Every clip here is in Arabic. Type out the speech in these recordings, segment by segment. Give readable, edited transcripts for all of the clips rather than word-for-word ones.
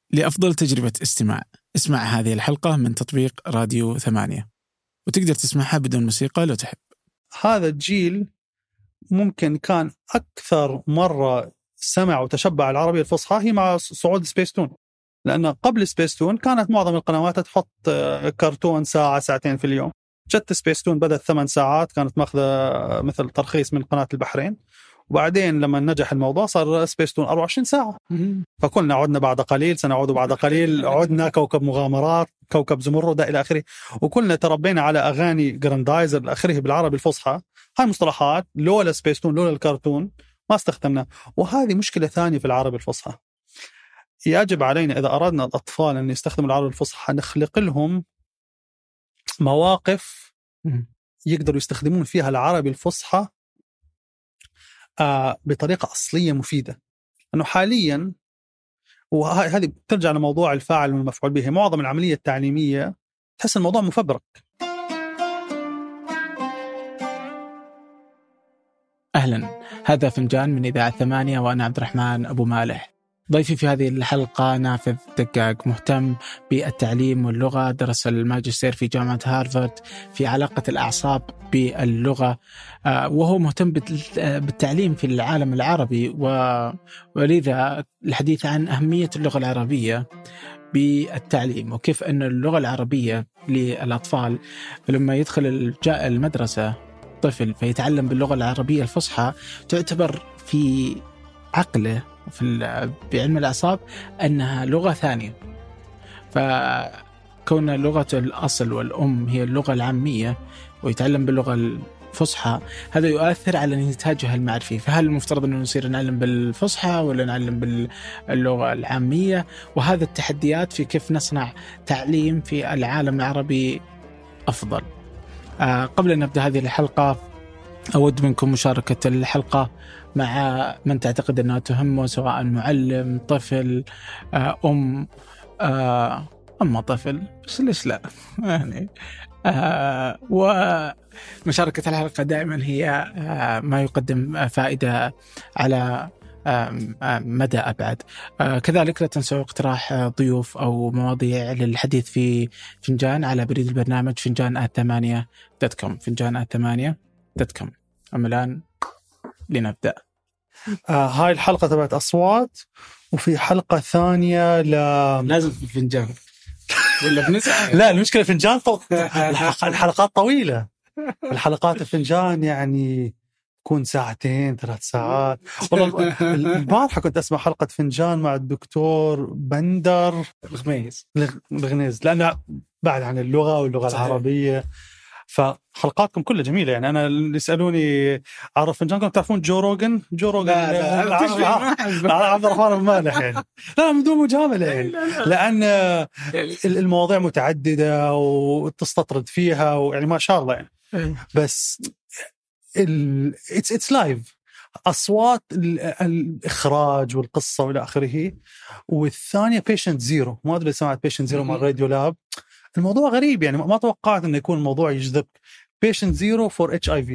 لأفضل تجربة استماع، اسمع هذه الحلقة من تطبيق راديو 8، وتقدر تسمعها بدون موسيقى لو تحب. هذا الجيل ممكن كان أكثر مرة سمع وتشبع العربية الفصحى هي مع صعود سبيستون، لأن قبل سبيستون كانت معظم القنوات تحط كرتون ساعة ساعتين في اليوم. جت سبيستون بدأت 8 ساعات، كانت ماخذة مثل ترخيص من قناة البحرين، وبعدين لما نجح الموضوع صار سبيستون 24 ساعة. فكلنا عدنا بعد قليل، سنعود بعد قليل، عدنا كوكب مغامرات، كوكب زمرد إلى آخره، وكلنا تربينا على أغاني جراندايزر إلى آخره بالعربي الفصحى. هاي مصطلحات لولا سبيستون لولا الكرتون ما استخدمنا، وهذه مشكلة ثانية في العربي الفصحى. يجب علينا إذا أردنا الأطفال أن يستخدموا العربي الفصحى نخلق لهم مواقف يقدروا يستخدمون فيها العربي الفصحى بطريقة أصلية مفيدة. أنه حاليا، وهذه ترجع لموضوع الفاعل والمفعول به، معظم العملية التعليمية تحس الموضوع مفبرك. أهلا، هذا فنجان من إذاعة 8 وأنا عبد الرحمن أبو مالح. ضيفي في هذه الحلقة نافذ دقاق، مهتم بالتعليم واللغة، درس الماجستير في جامعة هارفارد في علاقة الأعصاب باللغة، وهو مهتم بالتعليم في العالم العربي، ولذا الحديث عن أهمية اللغة العربية بالتعليم، وكيف أن اللغة العربية للأطفال لما يدخل المدرسة طفل فيتعلم باللغة العربية الفصحى تعتبر في عقله بعلم الأعصاب أنها لغة ثانية. فكون لغة الأصل والأم هي اللغة العامية ويتعلم باللغة الفصحى، هذا يؤثر على نتاجه المعرفي. فهل المفترض أنه نصير نعلم بالفصحى ولا نعلم باللغة العامية؟ وهذا التحديات في كيف نصنع تعليم في العالم العربي أفضل. قبل أن نبدأ هذه الحلقة أود منكم مشاركة الحلقة مع من تعتقد أنها تهمه، سواء معلم، طفل، أم طفل، بس ليش لا يعني. ومشاركة الحلقة دائما هي ما يقدم فائدة على مدى أبعد. كذلك لا تنسوا اقتراح ضيوف أو مواضيع للحديث في فنجان على بريد البرنامج فنجان@8.com فنجان@8.com. أما الآن لنبدأ. هاي الحلقة تبعت أصوات، وفي حلقة ثانية لازم في فنجان ولا بنسعى؟ لا، المشكلة فنجان الحلقات طويلة. الحلقات الفنجان يعني تكون 2 3 ساعات. والله البارحة كنت أسمع حلقة فنجان مع الدكتور بندر بغنيز، لأنه بعد عن اللغة واللغة العربية. فحلقاتكم كلها جميلة يعني. أنا اللي يسألوني عرف فنجانكم، تعرفون جو روغن لا عبد الرحمن المالح يعني. لا، بدون مجاملة يعني. لأن المواضيع متعددة وتستطرد فيها، ويعني ما شاء الله يعني. بس it's live، أصوات الإخراج والقصة وإلى آخره. والثانية patient zero، ما أدري سمعت patient zero مع راديو لاب. الموضوع غريب يعني، ما توقعت أنه يكون الموضوع يجذبك. patient zero for HIV.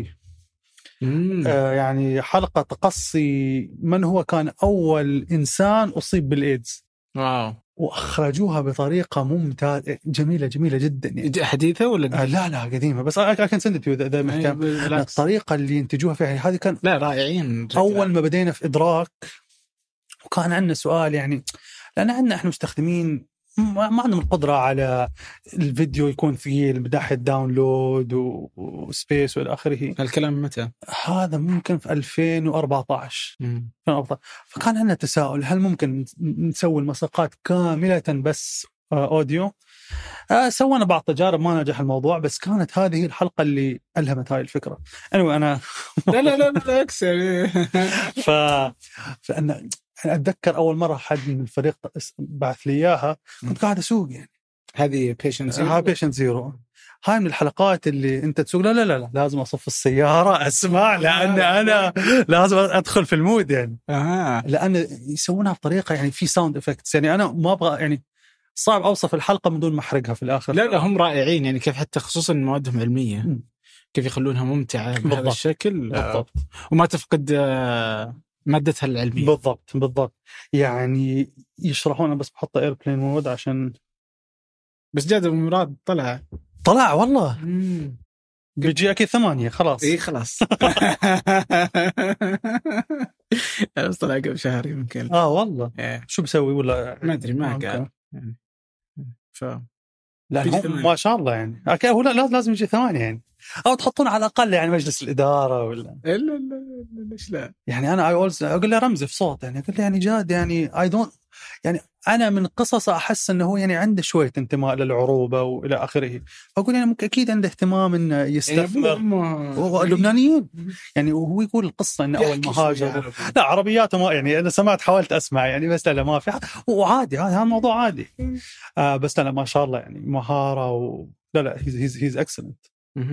يعني حلقة تقصي من هو كان أول إنسان أصيب بالإيدز. واو. وأخرجوها بطريقة ممتازة، جميلة جدا يعني. حديثة ولا لا قديمة، بس I can send it to you. الطريقة اللي ينتجوها فيها هذه كان رائعين. أول ما بدينا في إدراك، وكان عندنا سؤال يعني، لأن إحنا مستخدمين ما عندهم القدرة على الفيديو يكون ثقيل من ناحية داونلود وسبيس والى آخره. الكلام متى؟ هذا ممكن في 2014. فكان عندنا تساؤل، هل ممكن نسوي المساقات كاملة بس أوديو؟ سوينا بعض تجارب ما نجح الموضوع، بس كانت هذه الحلقة اللي ألهمت هاي الفكرة. أنا لا أكثر. فأنا أتذكر أول مرة حد من الفريق بعث لي إياها، كنت قاعد أسوق يعني. هذه patient zero. هاي من الحلقات اللي أنت تسوق لا لازم أصف السيارة أسمع، لأن أنا لازم أدخل في المود يعني. لأن يسوونها بطريقة يعني في ساوند إفكتس، يعني أنا ما أبغى يعني صعب أوصف الحلقة من دون ما أحرقها في الآخر. لا هم رائعين يعني، كيف حتى خصوصا موادهم علمية كيف يخلونها ممتعة بهذا الشكل. بالضبط. وما تفقد مادتها العلمية. بالضبط يعني يشرحون، بس بحط ايربلين مود عشان بس جاد أبو مراد طلع والله بيجي أكيد 8 خلاص. إيه خلاص. بس طلع قبل شهر يمكن. والله إيه. شو بسوي ولا ما أدري، ما قال يعني. لا ما شاء الله يعني هو لازم يجي 8 يعني، أو تحطون على الأقل يعني مجلس الإدارة ولا لا ليش لا يعني. أنا أقول له رمزي في صوت يعني، أقول له يعني جاد يعني يعني أنا من قصص أحس أنه هو يعني عنده شوية انتماء للعروبة وإلى آخره، فأقول يعني ممكن أكيد عنده اهتمام إنه يستثمر. اللبنانيين يعني، وهو يقول القصة إنه أول ما هاجر لا عربياته ما يعني، أنا سمعت حاولت أسمع يعني، بس لا ما في، وعادي هذا الموضوع عادي. بس لا ما شاء الله يعني مهارة لا he's excellent.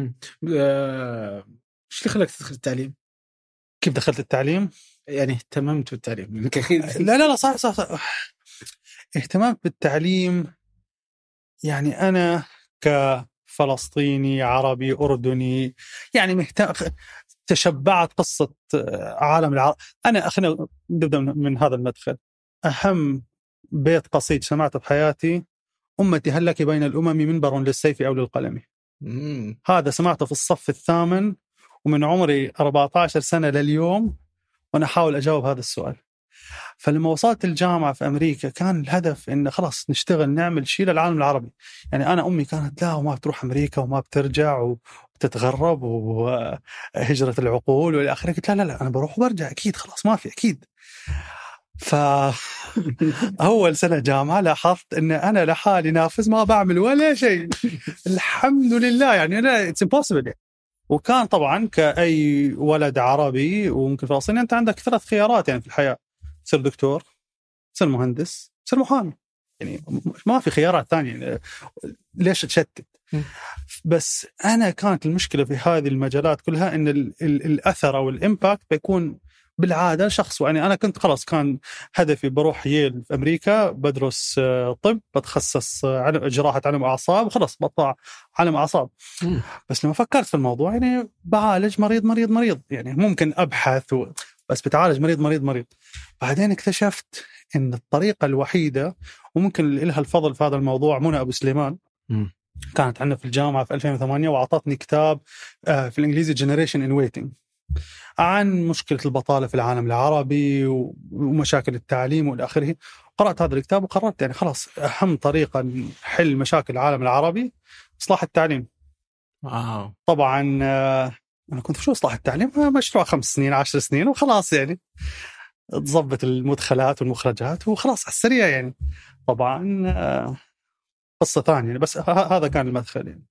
ايش اللي خلاك تدخل التعليم؟ كيف دخلت التعليم؟ يعني اهتممت بالتعليم؟ لا صح. اهتممت بالتعليم يعني أنا كفلسطيني عربي أردني يعني تشبعت قصة عالم العرب. خلينا نبدأ من هذا المدخل. أهم بيت قصيد سمعته بحياتي: أمتي هل لك بين الأمم منبر للسيف أو للقلم. هذا سمعته في الصف الثامن، ومن عمري 14 سنة لليوم وأنا أحاول أجاوب هذا السؤال. فلما وصلت الجامعة في أمريكا كان الهدف إن خلاص نشتغل نعمل شيء للعالم العربي. يعني أنا أمي كانت لا وما بتروح أمريكا وما بترجع وتتغرب وهجرة العقول والى آخره. قلت لا أنا بروح وبرجع أكيد، خلاص ما في أكيد. فأول سنة جامعة لاحظت إن أنا لحالي نافذ ما بعمل ولا شيء. الحمد لله يعني أنا it's impossible يعني. وكان طبعا كأي ولد عربي وممكن فلسطيني أنت عندك 3 خيارات يعني في الحياة: تصير دكتور، تصير مهندس، تصير محامي. يعني ما في خيارات ثانية، ليش تشتت؟ بس أنا كانت المشكلة في هذه المجالات كلها إن الأثر أو الإمباكت بيكون بالعادة شخص. يعني أنا كنت خلاص كان هدفي بروح ييل في أمريكا بدرس طب، بتخصص جراحة علم أعصاب، وخلاص بطلع علم أعصاب. بس لما فكرت في الموضوع يعني بعالج مريض يعني ممكن أبحث بس بتعالج مريض. بعدين اكتشفت إن الطريقة الوحيدة، وممكن لها الفضل في هذا الموضوع منى أبو سليمان، كانت عندنا في الجامعة في 2008 وأعطتني كتاب في الإنجليزي Generation in Waiting عن مشكلة البطالة في العالم العربي ومشاكل التعليم والى آخره. قرأت هذا الكتاب وقررت يعني خلاص أهم طريقة نحل مشاكل العالم العربي إصلاح التعليم. طبعا أنا كنت شو إصلاح التعليم؟ مشروع 5 سنين 10 سنين وخلاص يعني تضبط المدخلات والمخرجات وخلاص على السريع يعني. طبعا قصة ثانية، بس هذا كان المدخل يعني.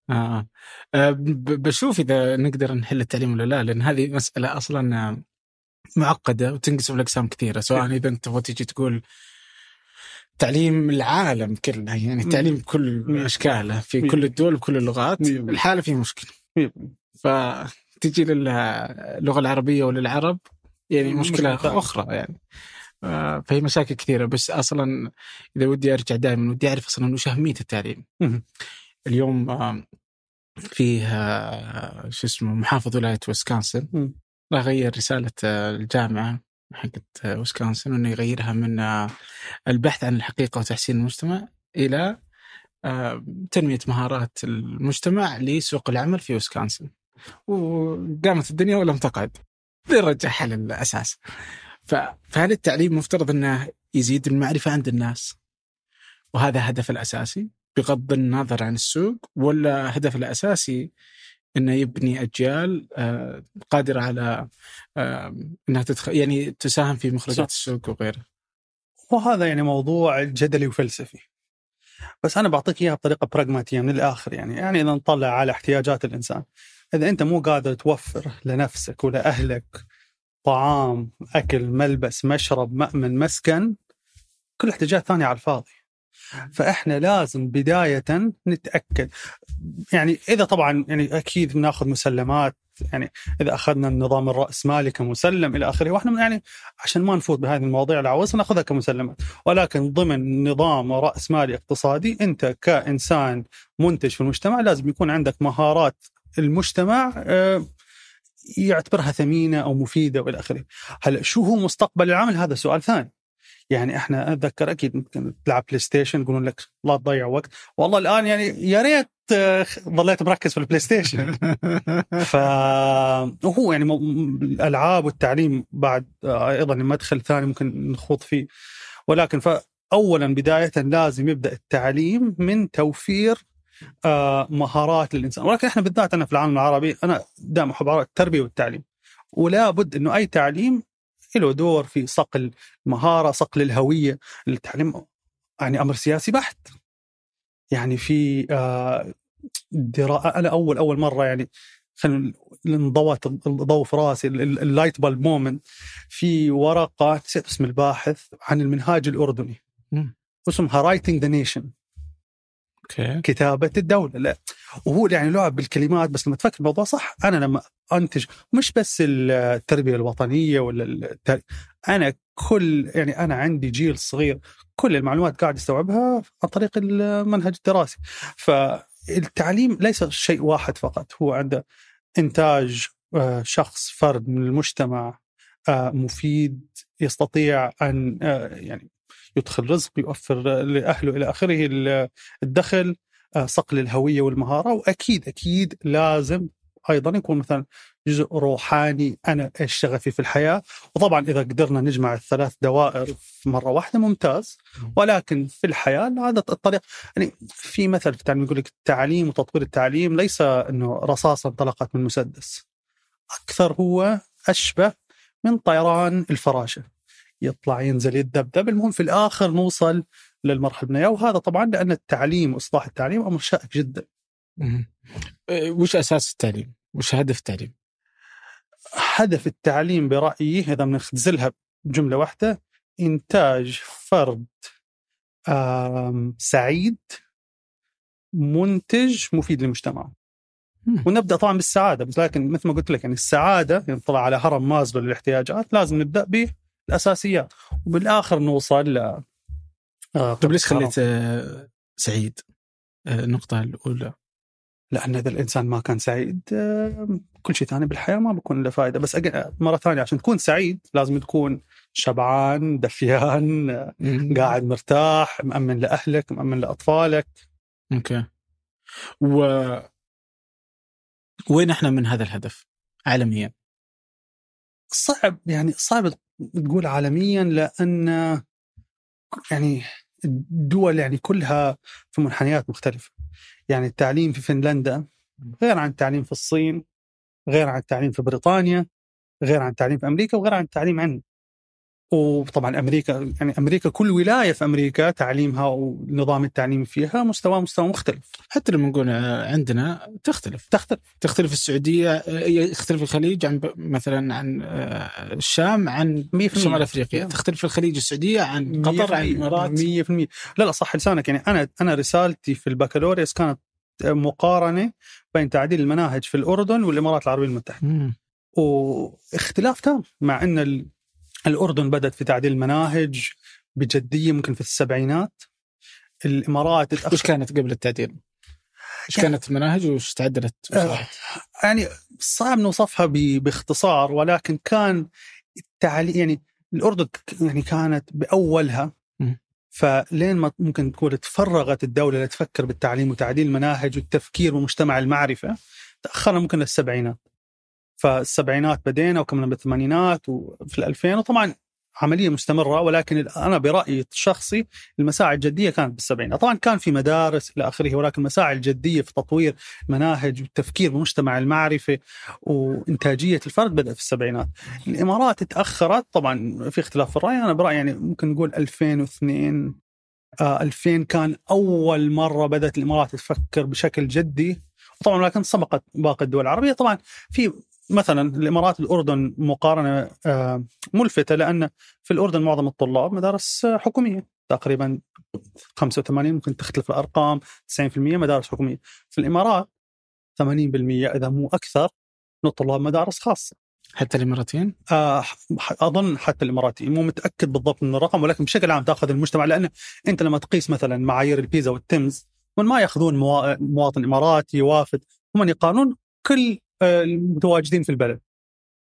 بشوف إذا نقدر نحل التعليم ولا لا، لأن هذه مسألة أصلا معقدة وتنقسم لأقسام كثيرة. سواء إذا أنت تبغى تيجي تقول تعليم العالم كله، يعني تعليم بكل أشكاله في كل الدول بكل اللغات، الحالة فيه مشكلة. فتجي للغة العربية وللعرب يعني مشكلة أخرى يعني. فهي مشاكل كثيرة. بس أصلا إذا ودي أرجع دائما ودي أعرف أصلا وش أهمية التعليم. اليوم فيه شو اسمه محافظ ولاية ويسكونسن راح يغير رسالة الجامعة حقت ويسكونسن، وإنه يغيرها من البحث عن الحقيقة وتحسين المجتمع إلى تنمية مهارات المجتمع لسوق العمل في ويسكونسن. وقامت الدنيا ولم تقعد، بيرجعها للأساس. فهل التعليم مفترض أنه يزيد المعرفة عند الناس وهذا هدف الأساسي بغض النظر عن السوق، ولا هدف الأساسي أنه يبني أجيال قادرة على أنها يعني تساهم في مخرجات السوق وغيره؟ وهذا يعني موضوع جدلي وفلسفي، بس أنا بعطيك إياها بطريقة براغماتية من الآخر. يعني إذا نطلع على احتياجات الإنسان، إذا أنت مو قادر توفر لنفسك ولأهلك طعام، أكل، ملبس، مشرب، مأمن، مسكن، كل احتياجات ثانية على الفاضي. فإحنا لازم بداية نتأكد. يعني إذا طبعا يعني أكيد ناخذ مسلمات، يعني إذا أخذنا النظام الرأسمالي كمسلم إلى آخره، وإحنا يعني عشان ما نفوت بهذه المواضيع العويصة نأخذها كمسلمات، ولكن ضمن نظام رأسمالي اقتصادي أنت كإنسان منتج في المجتمع لازم يكون عندك مهارات المجتمع يعتبرها ثمينة أو مفيدة وإلى آخره. هلا شو هو مستقبل العمل؟ هذا سؤال ثاني. يعني احنا اتذكر اكيد ممكن تلعب بلاي ستيشن يقولون لك لا تضيع وقت، والله الان يعني يا ريت ظليت مركز في البلاي ستيشن. فهو يعني الالعاب والتعليم بعد ايضا مدخل ثاني ممكن نخوض فيه، ولكن فاولا بدايه لازم يبدا التعليم من توفير مهارات للانسان. ولكن احنا بالذات انا في العالم العربي انا دائما احب التربيه والتعليم، ولا بد انه اي تعليم له دور في صقل المهارة، صقل الهوية. التعليم يعني أمر سياسي بحت. يعني في أنا أول مرة يعني خلينا انضوت الضوء في راسي اللايت بالب مومنت في ورقة، نسيت اسم الباحث، عن المنهاج الأردني اسمها رايتنج ذا نيشن، كتابة الدولة. لا وهو يعني لعب بالكلمات، بس لما تفكر الموضوع صح. أنا لما أنتج مش بس التربية الوطنية ولا أنا يعني أنا عندي جيل صغير كل المعلومات قاعد يستوعبها عن طريق المنهج الدراسي. فالتعليم ليس شيء واحد فقط، هو عنده إنتاج شخص فرد من المجتمع مفيد، يستطيع أن يعني يدخل رزق، يوفر لأهله إلى آخره الدخل، صقل الهوية والمهارة. وأكيد لازم أيضا يكون مثلا جزء روحاني أنا إيش شغفي في الحياة. وطبعا إذا قدرنا نجمع الثلاث دوائر في مرة واحدة ممتاز، ولكن في الحياة هذا الطريق. يعني في مثل في التعليم يقول لك التعليم وتطوير التعليم ليس أنه رصاصة انطلقت من مسدس، أكثر هو أشبه من طيران الفراشة، يطلع ينزل يتذبذب، المهم في الآخر نوصل للمرحلة البنائية. وهذا طبعا لأن التعليم وإصلاح التعليم أمر شائك جدا. وش أساس التعليم؟ وش هدف التعليم؟ هدف التعليم برأيي إذا بنختزلها بجملة واحدة: إنتاج فرد سعيد منتج مفيد للمجتمع. ونبدأ طبعا بالسعادة، بس لكن مثل ما قلت لك يعني السعادة ينطلع على هرم مازلو للاحتياجات، لازم نبدأ بالأساسيات وبالآخر نوصل ل طيب ليش خليت سعيد النقطة الأولى؟ لأن إذا الإنسان ما كان سعيد كل شيء ثاني بالحياة ما بيكون له فائدة. بس مرة ثانية عشان تكون سعيد لازم تكون شبعان دفيان قاعد مرتاح، مأمن لأهلك، مأمن لأطفالك. أوكي. وين احنا من هذا الهدف عالميا؟ صعب تقول عالميا، لأن يعني الدول يعني كلها في منحنيات مختلفة. يعني التعليم في فنلندا غير عن التعليم في الصين، غير عن التعليم في بريطانيا، غير عن التعليم في أمريكا، وغير عن التعليم عندنا. وطبعا أمريكا يعني أمريكا كل ولاية في أمريكا تعليمها ونظام التعليم فيها مستوى مختلف. حتى لما نقول عندنا تختلف السعودية، يختلف الخليج عن مثلا عن الشام، عن شمال أفريقيا، تختلف الخليج السعودية عن قطر، عن الإمارات 100%. لا صح لسانك. يعني أنا رسالتي في البكالوريوس كانت مقارنة بين تعديل المناهج في الأردن والإمارات العربية المتحدة. واختلاف تام، مع أن الأردن بدأت في تعديل المناهج بجدية ممكن في السبعينات. الإمارات وش كانت قبل التعديل؟ وش كانت المناهج وش تعدلت؟ يعني صعب نوصفها باختصار، ولكن كان التعليم يعني الأردن يعني كانت بأولها. فلين ما ممكن تكون تفرغت الدولة لتفكر بالتعليم وتعديل المناهج والتفكير بمجتمع المعرفة، تأخرنا ممكن للسبعينات. فالسبعينات بدينا وكملنا بالثمانينات وفي 2000، وطبعا عملية مستمرة. ولكن أنا برأيي الشخصي المساعي الجدية كانت بالسبعينات. طبعا كان في مدارس إلى آخره، ولكن المساعي الجدية في تطوير مناهج والتفكير بمجتمع المعرفة وإنتاجية الفرد بدأت في السبعينات. الإمارات تأخرت، طبعا في اختلاف في الرأي. أنا برأيي يعني ممكن نقول 2002 2000 كان أول مرة بدأت الإمارات تفكر بشكل جدي. طبعا لكن سبقت باقي الدول العربية. طبعا في مثلا الإمارات الأردن مقارنة ملفتة، لأن في الأردن معظم الطلاب مدارس حكومية تقريبا 85، ممكن تختلف الأرقام، 90% مدارس حكومية. في الإمارات 80% إذا مو أكثر من الطلاب مدارس خاصة. حتى الإماراتيين؟ أظن حتى الإماراتيين، مو متأكد بالضبط من الرقم، ولكن بشكل عام تأخذ المجتمع. لأن أنت لما تقيس مثلا معايير البيزا والتمز، من ما يأخذون مواطن إماراتي وافد، هم يقارنون كل المتواجدين في البلد.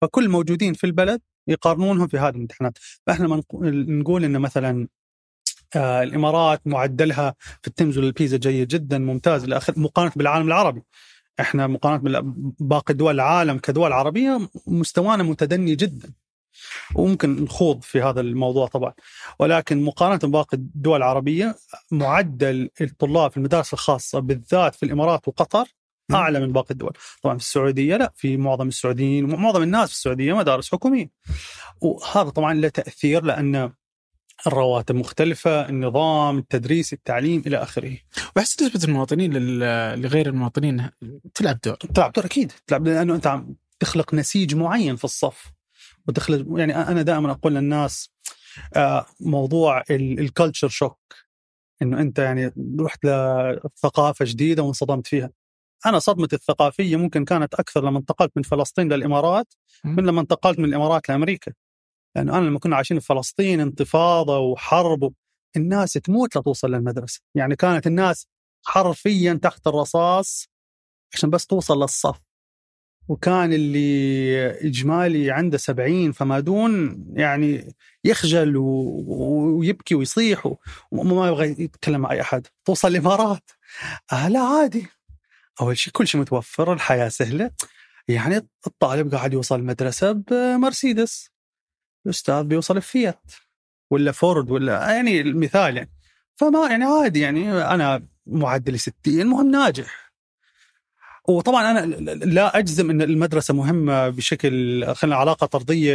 فكل موجودين في البلد يقارنونهم في هذه الامتحانات. فإحنا نقول إن مثلا الإمارات معدلها في التمز والبيزا جيد جدا ممتاز مقارنة بالعالم العربي. إحنا مقارنة باقي دول العالم كدول عربية مستوانا متدني جدا، وممكن نخوض في هذا الموضوع طبعا، ولكن مقارنة باقي الدول العربية معدل الطلاب في المدارس الخاصة بالذات في الإمارات وقطر أعلى من باقي الدول. طبعا في السعودية لا، في معظم السعوديين ومعظم الناس في السعودية مدارس حكومية، وهذا طبعا له تأثير لأن الرواتب مختلفة، النظام التدريس التعليم إلى آخره. وأحس نسبة المواطنين لغير المواطنين تلعب دور أكيد تلعب، لأنه أنت عم تخلق نسيج معين في الصف وتخلق. يعني أنا دائما أقول للناس موضوع الكالتشر شوك، إنه أنت يعني رحت لثقافة جديدة وانصدمت فيها. أنا صدمتي الثقافية ممكن كانت أكثر لما انتقلت من فلسطين للإمارات من لما انتقلت من الإمارات لأمريكا. لأنه أنا لما كنا عايشين في فلسطين انتفاضة وحرب، الناس تموت لتوصل للمدرسة. يعني كانت الناس حرفيا تحت الرصاص عشان بس توصل للصف، وكان اللي إجمالي عنده 70 فما دون يعني يخجل ويبكي ويصيح وما يبغى يتكلم مع أي أحد. توصل الإمارات لا عادي، أول شيء كل شيء متوفر، الحياة سهلة. يعني الطالب قاعد يوصل المدرسة بمرسيدس، الأستاذ بيوصل بفيات ولا فورد ولا يعني المثال يعني. فما يعني عادي، يعني أنا معدلي 60 مهم ناجح. وطبعا أنا لا أجزم أن المدرسة مهمة بشكل خلينا علاقة طردية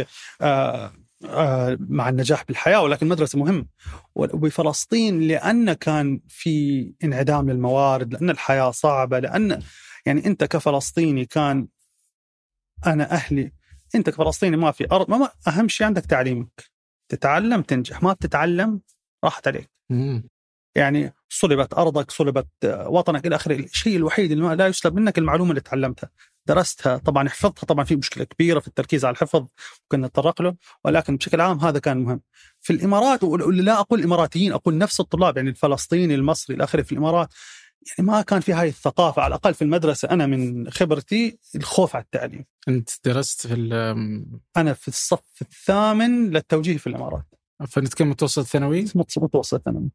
مع النجاح بالحياة، ولكن المدرسة مهمة. وبفلسطين لأن كان في انعدام للموارد، لأن الحياة صعبة، لأن يعني أنت كفلسطيني كان أنا أهلي، أنت كفلسطيني ما في أرض، ما أهم شيء عندك تعليمك، تتعلم تنجح، ما بتتعلم راحت عليك. يعني صلبت أرضك، صلبت وطنك إلى آخره. الشيء الوحيد اللي لا يسلب منك المعلومة اللي تعلمتها، درستها، طبعا حفظتها. طبعا في مشكلة كبيرة في التركيز على الحفظ ممكن نتطرق له، ولكن بشكل عام هذا كان مهم. في الإمارات، لا أقول الإماراتيين، أقول نفس الطلاب، يعني الفلسطيني المصري إلى آخره في الإمارات، يعني ما كان في هاي الثقافة. على الأقل في المدرسة أنا من خبرتي الخوف على التعليم. أنت درست أنا في الصف الثامن للتوجيه في الإمارات. فنتكلم متوسط ثانوي. متوسط ثانوي.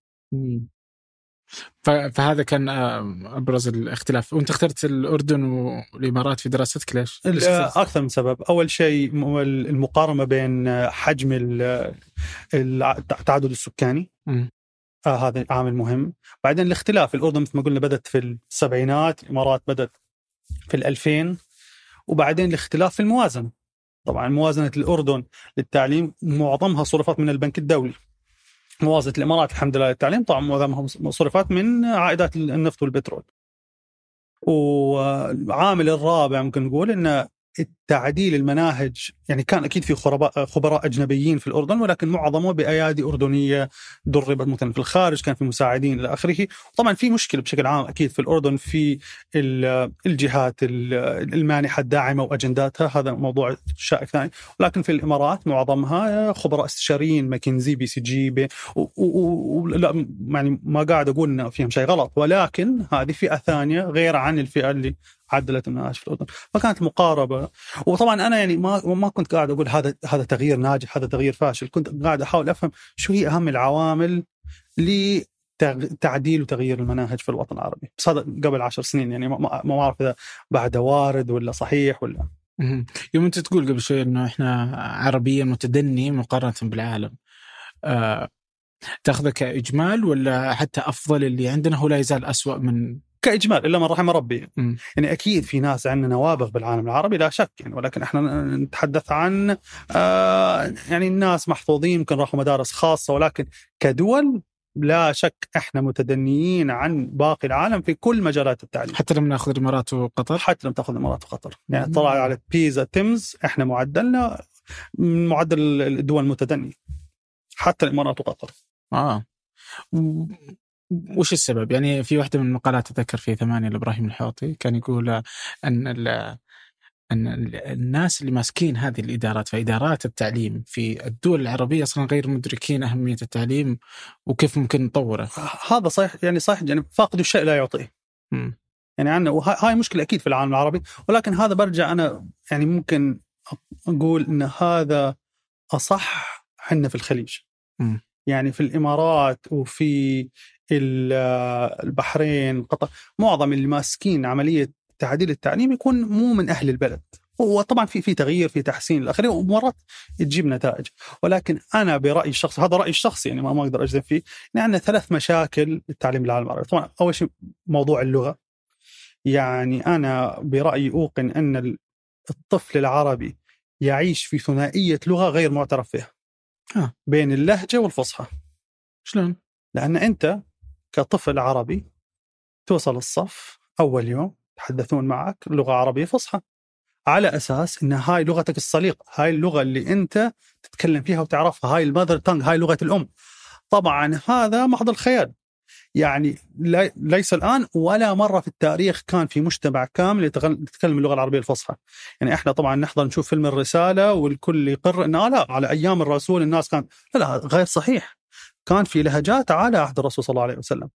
فهذا كان أبرز الاختلاف. وأنت اخترت الأردن والإمارات في دراستك ليش؟ أكثر من سبب. أول شيء المقارنة بين حجم التعدد السكاني، هذا عامل مهم. بعدين الاختلاف، الأردن مثل ما قلنا بدأت في السبعينات، الإمارات بدأت في 2000. وبعدين الاختلاف في الموازنة. طبعا موازنة الأردن للتعليم معظمها صرفت من البنك الدولي. موازنة الإمارات الحمد لله للتعليم طبعا معظمها صرفت من عائدات النفط والبترول. وعامل الرابع ممكن نقول إن التعديل المناهج، يعني كان أكيد في خبراء أجنبيين في الأردن، ولكن معظمه بأيادي أردنية دربت مثلا في الخارج، كان في مساعدين إلى آخره. طبعا في مشكلة بشكل عام أكيد في الأردن في الجهات المانحة الداعمة وأجنداتها، هذا موضوع شائك ثاني. ولكن في الإمارات معظمها خبراء استشاريين، ماكنزي، BCG، لا يعني ما قاعد أقول إن فيهم شيء غلط، ولكن هذه فئة ثانية غير عن الفئة اللي عدلت المناهج في الأردن. فكانت مقاربة. وطبعا أنا يعني ما كنت قاعد أقول هذا تغيير ناجح، هذا تغيير فاشل. كنت قاعد أحاول أفهم شو هي أهم العوامل لتعديل وتغيير المناهج في الوطن العربي. بس هذا قبل 10 سنين، يعني ما أعرف إذا بعد وارد ولا صحيح ولا. يوم أنت تقول قبل شوي إنه إحنا عربيا متدني مقارنة بالعالم، تأخذه كإجمال ولا حتى أفضل اللي عندنا هو لا يزال أسوأ من؟ كإجمال إلا من رحم ربي. يعني أكيد في ناس عندنا نوابغ بالعالم العربي لا شك، يعني ولكن إحنا نتحدث عن يعني الناس محظوظين يمكن راحوا مدارس خاصة، ولكن كدول لا شك إحنا متدنيين عن باقي العالم في كل مجالات التعليم. حتى لما نأخذ الإمارات وقطر، حتى لما تأخذ الإمارات وقطر، يعني طلع على بيزا تيمز إحنا معدلنا من معدل الدول المتدنية، حتى الإمارات وقطر. وش السبب؟ يعني في واحدة من المقالات أتذكر في 8 لإبراهيم الحوطي كان يقول أن الناس اللي ماسكين هذه الإدارات في إدارات التعليم في الدول العربية أصلا غير مدركين أهمية التعليم وكيف ممكن نطوره. هذا صحيح، يعني فاقد الشيء لا يعطيه. يعني عندنا، وهاي مشكلة أكيد في العالم العربي. ولكن هذا برجع أنا يعني ممكن أقول إن هذا أصح حنا في الخليج. يعني في الإمارات وفي البحرين، قطر، معظم اللي ماسكين عملية تعديل التعليم يكون مو من أهل البلد. وطبعا في تغيير، في تحسين الآخرين، ومرات تجيب نتائج. ولكن أنا برأيي الشخصي، هذا رأيي الشخصي يعني ما أقدر أجزم فيه، إن عندنا 3 مشاكل للتعليم العالم العربي. طبعا أول شيء موضوع اللغة. يعني أنا برأيي أوقن أن الطفل العربي يعيش في ثنائية لغة غير معترف فيها بين اللهجة والفصحى. شلون؟ لأن أنت كطفل عربي توصل الصف أول يوم يتحدثون معك لغة عربية فصحى، على أساس إن هاي لغتك الصليقة، هاي اللغة اللي أنت تتكلم فيها وتعرفها، هاي المذر تانج، هاي لغة الأم. طبعا هذا محض الخيال. يعني ليس الآن ولا مرة في التاريخ كان في مجتمع كامل يتكلم اللغة العربية الفصحى. يعني إحنا طبعا نحضر نشوف فيلم الرسالة والكل يقر إن لا على أيام الرسول الناس كان لا، غير صحيح. كان في لهجات على عهد الرسول صلى الله عليه وسلم.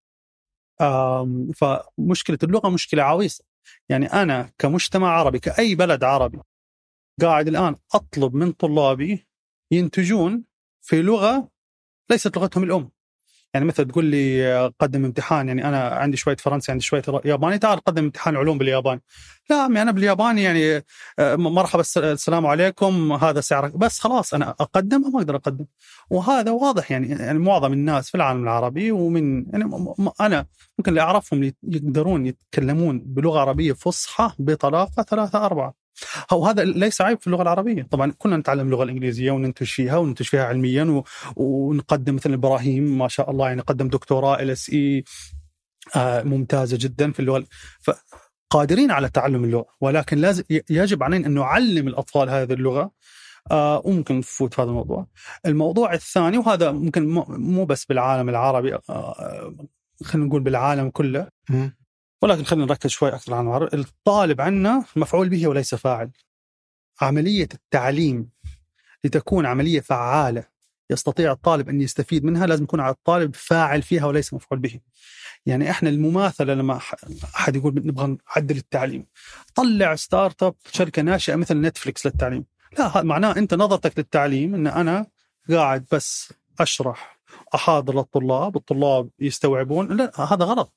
فمشكلة اللغة مشكلة عويصة. يعني أنا كمجتمع عربي، كأي بلد عربي، قاعد الآن أطلب من طلابي ينتجون في لغة ليست لغتهم الأم. يعني مثلا تقول لي قدم امتحان، يعني أنا عندي شوية فرنسي، عندي شوية ياباني، تعال قدم امتحان علوم بالياباني. لا أنا بالياباني يعني مرحبا السلام عليكم هذا سعرك، بس خلاص أنا أقدم ما أقدر أقدم. وهذا واضح. يعني معظم الناس في العالم العربي، ومن يعني أنا ممكن اللي أعرفهم يقدرون يتكلمون بلغة عربية فصحى بطلاقة 3-4. وهذا ليس عيب في اللغة العربية. طبعا كنا نتعلم اللغة الإنجليزية وننتج فيها علميا، ونقدم مثل إبراهيم ما شاء الله، يعني قدم دكتوراه LSE ممتازة جدا في اللغة. فقادرين على تعلم اللغة، ولكن لازم يجب علينا أن نعلم الأطفال هذه اللغة. وممكن نفوت في هذا الموضوع. الموضوع الثاني، وهذا ممكن مو بس بالعالم العربي، خلينا نقول بالعالم كله، ولكن خلينا نركز شوي أكثر عن العرب. الطالب عنا مفعول به وليس فاعل. عملية التعليم لتكون عملية فعالة يستطيع الطالب أن يستفيد منها، لازم يكون على الطالب فاعل فيها وليس مفعول به. يعني إحنا المماثلة لما أحد يقول نبغى نعدل التعليم، طلع ستارت اب شركة ناشئة مثل نتفليكس للتعليم. لا، هذا معناه أنت نظرتك للتعليم أن أنا قاعد بس أشرح، أحاضر للطلاب، الطلاب يستوعبون. لا، هذا غلط.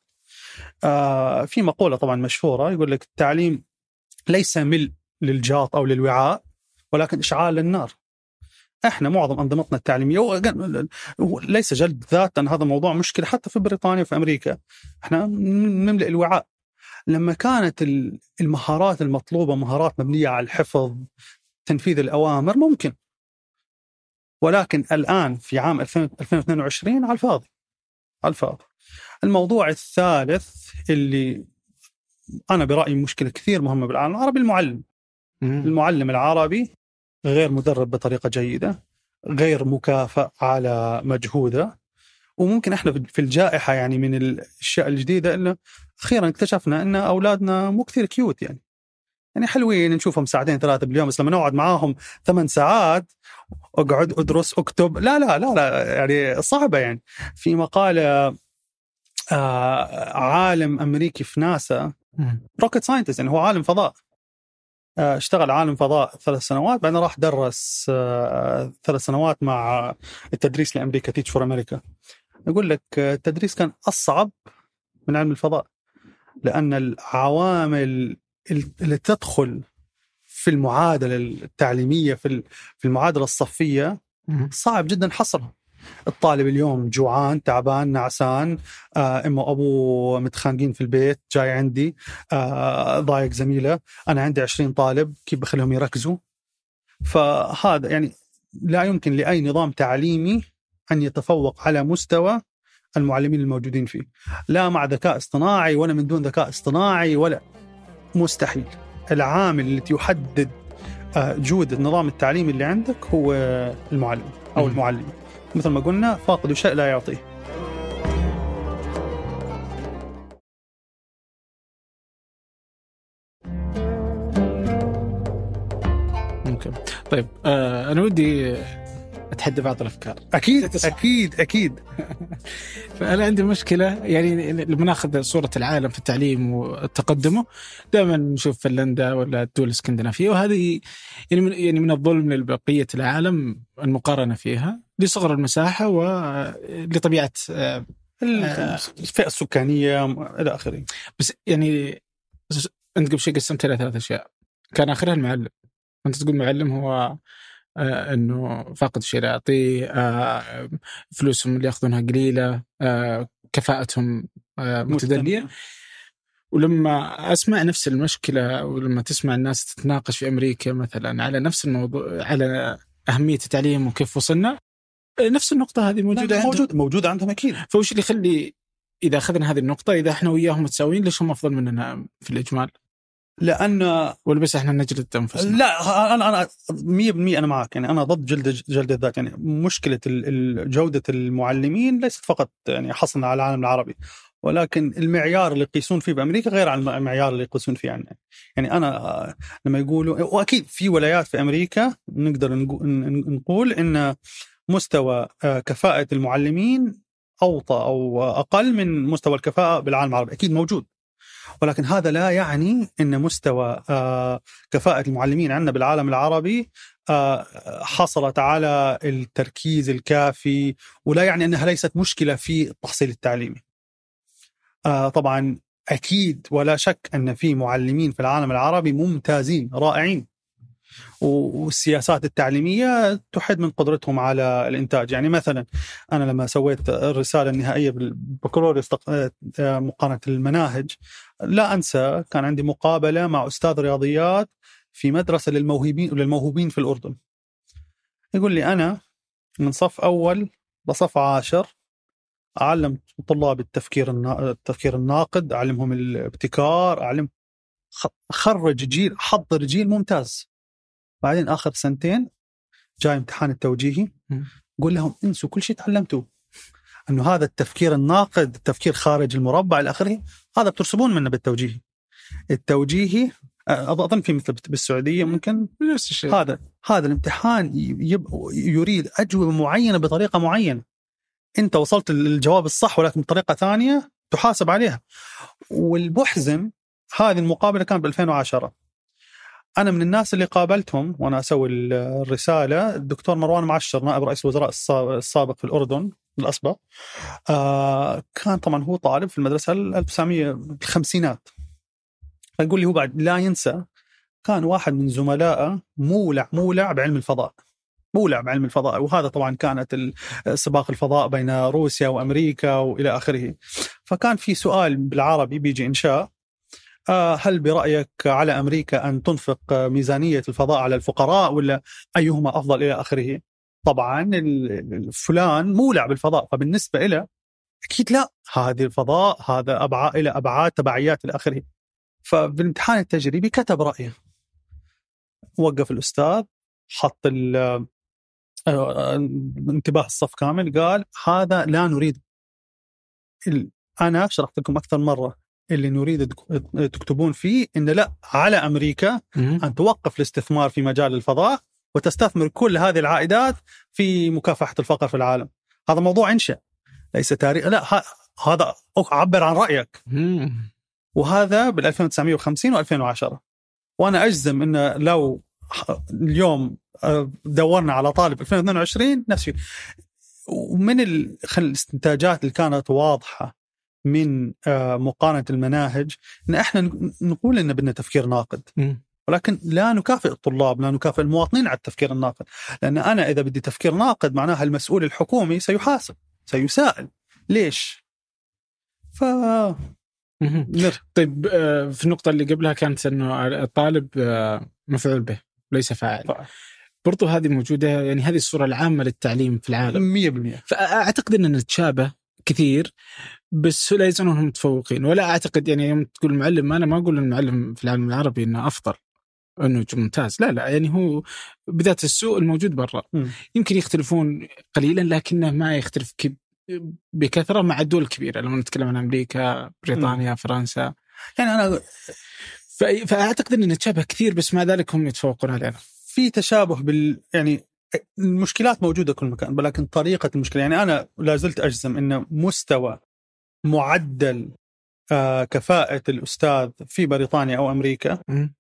في مقولة طبعا مشهورة يقول لك التعليم ليس ملء للجاط أو للوعاء، ولكن إشعال للنار. إحنا معظم أنظمتنا التعليمية ليس جلد ذات، أن هذا موضوع مشكلة حتى في بريطانيا وفي أمريكا. إحنا نملئ الوعاء. لما كانت المهارات المطلوبة مهارات مبنية على الحفظ، تنفيذ الأوامر، ممكن. ولكن الآن في عام 2022 على الفاضي، على الفاضي. الموضوع الثالث اللي أنا برأيي مشكلة كثير مهمة بالعالم العربي، المعلم العربي غير مدرب بطريقة جيدة، غير مكافئ على مجهوده. وممكن احنا في الجائحة، يعني من الأشياء الجديدة إنه أخيرا اكتشفنا إن أولادنا مو كثير كيوت. يعني حلوين نشوفهم 2-3 باليوم، بس لما نقعد معاهم 8 ساعات اقعد ادرس اكتب، لا لا لا لا، يعني صعبة. يعني في مقالة عالم أمريكي في ناسا، روكت ساينتست، يعني هو عالم فضاء، اشتغل عالم فضاء 3 سنوات، بعدين راح درس 3 سنوات مع التدريس لأمريكا، تيتش فور أمريكا. يقول لك التدريس كان أصعب من علم الفضاء، لأن العوامل اللي تدخل في المعادلة التعليمية، في المعادلة الصفية، صعب جدا حصرها. الطالب اليوم جوعان، تعبان، نعسان، إما أبوه متخانقين في البيت، جاي عندي ضايق زميله، أنا عندي 20 طالب، كيف بخليهم يركزوا؟ فهذا يعني لا يمكن لأي نظام تعليمي أن يتفوق على مستوى المعلمين الموجودين فيه، لا مع ذكاء اصطناعي ولا من دون ذكاء اصطناعي، ولا مستحيل. العامل اللي يحدد جودة النظام التعليمي اللي عندك هو المعلم أو المعلم. مثل ما قلنا، فاقد شيء لا يعطيه. ممكن. طيب أنا ودي اتحدى بعض الافكار. اكيد. فانا عندي مشكله، يعني لما ناخذ صوره العالم في التعليم وتقدمه دائما نشوف فنلندا ولا الدول الاسكندنافيه، وهذه يعني من الظلم لبقيه العالم المقارنه فيها لصغر المساحه ولطبيعه الفئه السكانيه الى اخره. بس يعني انت قبل شيء قسمت إلى 3 أشياء، كان آخرها المعلم. أنت تقول معلم هو أنه فاقد شيء يعطيه، فلوسهم اللي يأخذونها قليلة، كفاءتهم متدنية. ولما أسمع نفس المشكلة، ولما تسمع الناس تتناقش في أمريكا مثلا على نفس الموضوع، على أهمية التعليم وكيف وصلنا، نفس النقطة هذه موجودة عندهم أكيد. فوش اللي يخلي إذا أخذنا هذه النقطة، إذا إحنا وياهم متساويين، ليش هم أفضل مننا في الإجمال؟ لأن ولبس إحنا نجلد أنفسنا. لا، أنا 100% أنا معك. يعني أنا ضد جلد الذات. يعني مشكلة جودة المعلمين ليست فقط يعني حصلنا على العالم العربي، ولكن المعيار اللي يقيسون فيه بأمريكا غير عن المعيار اللي يقيسون فيه عنا. يعني أنا لما يقولوا، وأكيد في ولايات في أمريكا نقدر نقول إن مستوى كفاءة المعلمين أوطى أو أقل من مستوى الكفاءة بالعالم العربي، أكيد موجود. ولكن هذا لا يعني أن مستوى كفاءة المعلمين عندنا بالعالم العربي حصلت على التركيز الكافي، ولا يعني أنها ليست مشكلة في التحصيل التعليمي. طبعا أكيد ولا شك أن في معلمين في العالم العربي ممتازين رائعين، والسياسات التعليمية تحد من قدرتهم على الإنتاج. يعني مثلا أنا لما سويت الرسالة النهائية بالبكالوريوس مقارنة المناهج، لا أنسى كان عندي مقابلة مع أستاذ رياضيات في مدرسة للموهوبين في الأردن. يقول لي أنا من صف أول لصف 10 أعلم طلاب التفكير الناقد، أعلمهم الابتكار، خرج جيل، حضر جيل ممتاز. بعدين آخر 2 سنين جاي امتحان التوجيهي، قول لهم انسوا كل شيء تعلمتوه، أنه هذا التفكير الناقد، التفكير خارج المربع الآخره، هذا بترسبون منه بالتوجيهي. التوجيهي أظن في مثل بالسعودية ممكن نفس الشيء. هذا الامتحان يريد أجوبة معينة بطريقة معينة، أنت وصلت للجواب الصح ولكن بطريقة ثانية تحاسب عليها. والمحزن هذه المقابلة كانت ب2010. أنا من الناس اللي قابلتهم وأنا أسوي الرسالة الدكتور مروان معشر، نائب رئيس الوزراء السابق في الأردن الأسبق. كان طبعا هو طالب في المدرسة 1950. فيقول لي هو بعد لا ينسى كان واحد من زملائه مولع بعلم الفضاء، وهذا طبعا كانت سباق الفضاء بين روسيا وأمريكا وإلى آخره. فكان في سؤال بالعربي بيجي إنشاء: هل برأيك على أمريكا أن تنفق ميزانية الفضاء على الفقراء ولا أيهما أفضل إلى آخره؟ طبعا فلان مولع بالفضاء، فبالنسبة إلى أكيد لا، هذه الفضاء هذا إلى أبعاد تبعيات إلى آخره. فبالامتحان التجريبي كتب رأيه، وقف الأستاذ، حط انتباه الصف كامل، قال هذا لا نريد. أنا شرحت لكم أكثر مرة اللي نريد تكتبون فيه إن لا، على أمريكا أن توقف الاستثمار في مجال الفضاء وتستثمر كل هذه العائدات في مكافحة الفقر في العالم. هذا موضوع إنشاء ليس تاريخ، لا هذا عبر عن رأيك. وهذا بال1950 و2010. وأنا أجزم إن لو اليوم دورنا على طالب 2022 نفسه. ومن الاستنتاجات اللي كانت واضحة من مقارنة المناهج إن إحنا نقول إن بدنا تفكير ناقد، ولكن لا نكافئ الطلاب، لا نكافئ المواطنين على التفكير الناقد. لأن أنا إذا بدي تفكير ناقد معناها المسؤول الحكومي سيحاسب، سيسائل ليش. طيب في النقطة اللي قبلها كانت إنه الطالب مفعول به ليس فاعل. برضو هذه موجودة، يعني هذه الصورة العامة للتعليم في العالم 100%. فأعتقد أننا نتشابه كثير، بس لا يزالون متفوقين. ولا أعتقد يعني يوم تقول المعلم، أنا ما أقول المعلم في العالم العربي إنه أفضل، إنه ممتاز، لا يعني هو بذات السوء الموجود برا. يمكن يختلفون قليلا لكنه ما يختلف بكثرة مع الدول الكبيرة. لما نتكلم عن أمريكا، بريطانيا، فرنسا، يعني أنا فأعتقد أننا نتشابه كثير، بس مع ذلك هم يتفوقون علينا. في تشابه يعني المشكلات موجودة كل مكان، ولكن طريقة المشكلة، يعني أنا لا زلت أجزم أن مستوى معدل كفاءة الأستاذ في بريطانيا أو أمريكا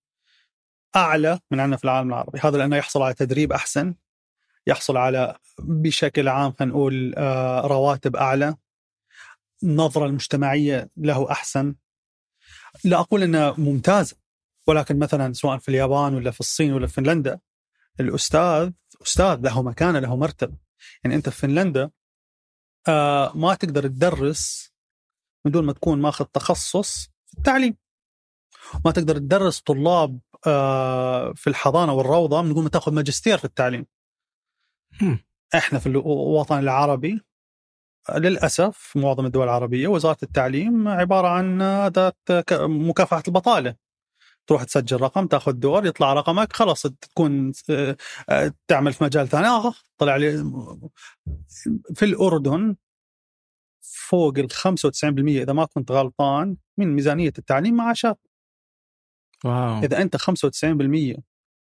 أعلى من عندنا في العالم العربي. هذا لأنه يحصل على تدريب أحسن، يحصل على بشكل عام خلينا نقول رواتب أعلى، النظرة المجتمعية له أحسن. لا أقول أنها ممتازة، ولكن مثلا سواء في اليابان ولا في الصين ولا في فنلندا، الأستاذ أستاذ، له مكانة، له مرتبة. يعني أنت في فنلندا ما تقدر تدرس من دون ما تكون ماخذ تخصص في التعليم، ما تقدر تدرس طلاب في الحضانة والروضة من دون ما تأخذ ماجستير في التعليم. إحنا في الوطن العربي للأسف معظم الدول العربية وزارة التعليم عبارة عن أداة مكافحة البطالة. تروح تسجل رقم، تأخذ دور، يطلع رقمك، خلاص تكون تعمل في مجال ثاني. طلع لي في الأردن فوق 95% إذا ما كنت غلطان من ميزانية التعليم معاشات. واو. إذا أنت 95%،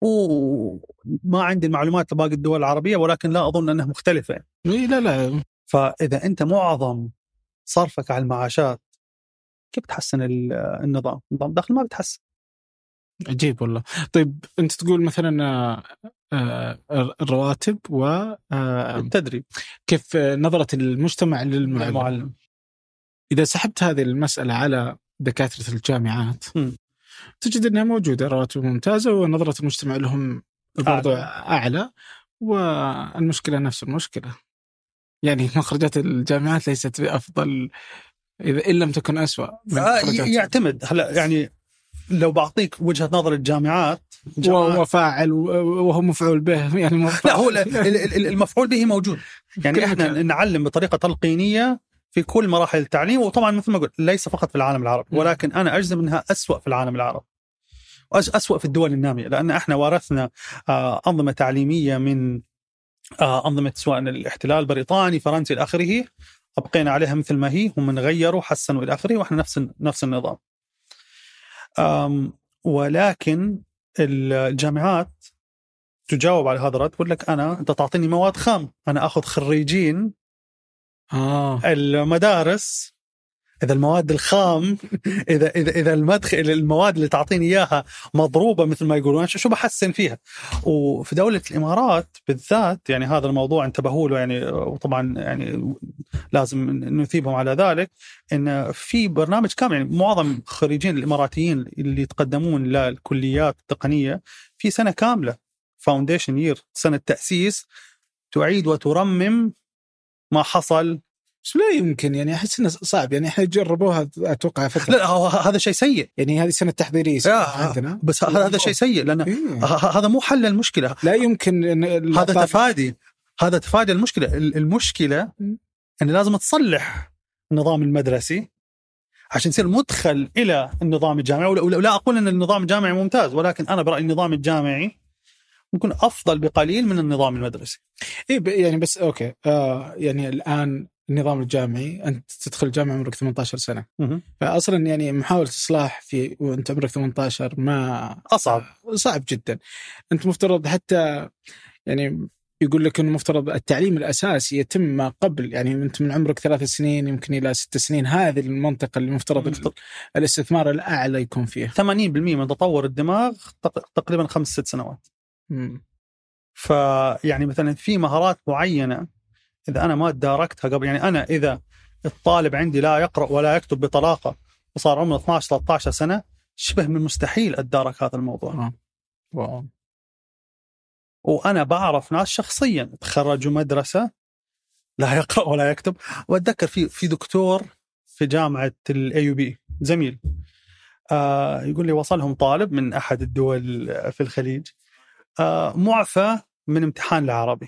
وما عندي المعلومات لباقي الدول العربية، ولكن لا أظن أنها مختلفة. لا. فإذا أنت معظم صرفك على المعاشات، كيف تحسن النظام الداخل؟ ما بتحسن. عجيب والله. طيب أنت تقول مثلا الرواتب والتدريب، كيف نظرة المجتمع للمعلم؟ إذا سحبت هذه المسألة على دكاترة الجامعات تجد أنها موجودة رواتب ممتازة ونظرة المجتمع لهم برضو أعلى، والمشكلة نفس المشكلة. يعني مخرجات الجامعات ليست بأفضل إن لم تكن أسوأ. يعتمد هلا، يعني لو بعطيك وجهة نظر الجامعات وهو فاعل وهو مفعول به، يعني لا، هو المفعول به موجود. يعني احنا نعلم بطريقة تلقينية في كل مراحل التعليم، وطبعا مثل ما قلت ليس فقط في العالم العربي، ولكن أنا أجزم أنها أسوأ في العالم العربي، أسوأ في الدول النامية، لأن احنا ورثنا أنظمة تعليمية من أنظمة سواء الاحتلال البريطاني فرنسي إلى آخره، أبقينا عليها مثل ما هي، هم غيروا حسنوا إلى آخره، وإحنا نفس النظام. ولكن الجامعات تجاوب على هذا الرد، تقول لك أنت تعطيني مواد خام، أنا أخذ خريجين المدارس. إذا المواد الخام إذا المواد اللي تعطيني إياها مضروبة مثل ما يقولون، شو بحسن فيها؟ وفي دولة الإمارات بالذات يعني هذا الموضوع انتبهوا له، يعني وطبعا يعني لازم نثيبهم على ذلك، إن في برنامج كامل. يعني معظم خريجين الإماراتيين اللي يتقدمون للكليات التقنية في سنة كاملة فاونديشن يير، سنة تأسيس، تعيد وترمم ما حصل. بس لا يمكن، يعني أحس إنه صعب، يعني إحنا جربوها أتوقع فترة. لا، هذا شيء سيء، يعني هذه سنة تحضيرية عندنا، بس هذا شيء سيء، لأن هذا مو حل المشكلة. لا يمكن إن هذا تفادي المشكلة. المشكلة أن لازم تصلح النظام المدرسي عشان يصير مدخل إلى النظام الجامعي. ولا أقول أن النظام الجامعي ممتاز، ولكن أنا برأيي النظام الجامعي ممكن أفضل بقليل من النظام المدرسي. يعني بس أوكي، يعني الآن النظام الجامعي أنت تدخل جامعة عمرك 18 سنة، فأصلا يعني محاولة إصلاح في وأنت عمرك 18 ما صعب جدا. أنت مفترض حتى يعني يقول لك إنه مفترض التعليم الأساسي يتم ما قبل، يعني أنت من عمرك 3 سنين يمكن إلى 6 سنين، هذه المنطقة اللي مفترض الاستثمار الأعلى يكون فيه. 80% من تطور الدماغ تقريبا 5-6 سنوات. فيعني مثلا في مهارات معينة إذا أنا ما تداركتها قبل، يعني أنا إذا الطالب عندي لا يقرأ ولا يكتب بطلاقة وصار عمره 12-13 سنة، شبه من مستحيل أتدارك هذا الموضوع. وأنا بعرف ناس شخصيا تخرجوا مدرسة لا يقرأ ولا يكتب. وأتذكر في دكتور في جامعة الAUB زميل يقول لي وصلهم طالب من أحد الدول في الخليج معفى من امتحان العربي.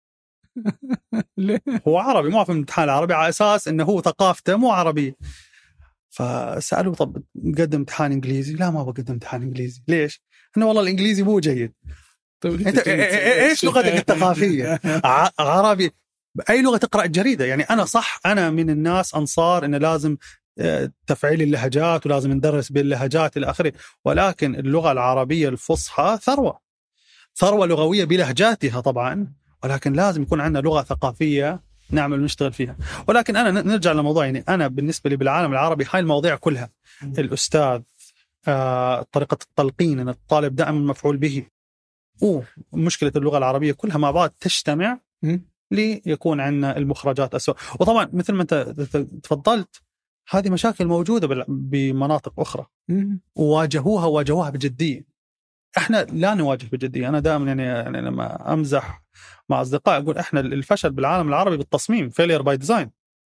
هو عربي معفى من امتحان العربي على أساس أنه هو ثقافته مو عربي. فسألوا طب قدم امتحان إنجليزي؟ لا، ما بقدم امتحان إنجليزي. ليش؟ أنه والله الإنجليزي مو جيد. أنت إيش لغتك الثقافية؟ عربي. بأي لغة تقرأ الجريدة؟ يعني أنا صح، أنا من الناس أنصار أنه لازم تفعيل اللهجات ولازم ندرس باللهجات إلى آخره، ولكن اللغة العربية الفصحى ثروة لغوية بلهجاتها طبعا، ولكن لازم يكون عندنا لغة ثقافية نعمل ونشتغل فيها. ولكن أنا نرجع للموضوع، يعني أنا بالنسبة لي بالعالم العربي هاي المواضيع كلها، الأستاذ، طريقة التلقين، أن الطالب دائما مفعول به، ومشكلة اللغة العربية كلها مع بعض تجتمع ليكون عندنا المخرجات أسوأ. وطبعا مثل ما أنت تفضلت، هذه مشاكل موجودة بمناطق أخرى وواجهوها بجدية. احنا لا نواجه بجدية. أنا دائما يعني لما أمزح مع أصدقاء أقول إحنا الفشل بالعالم العربي بالتصميم، failure by design.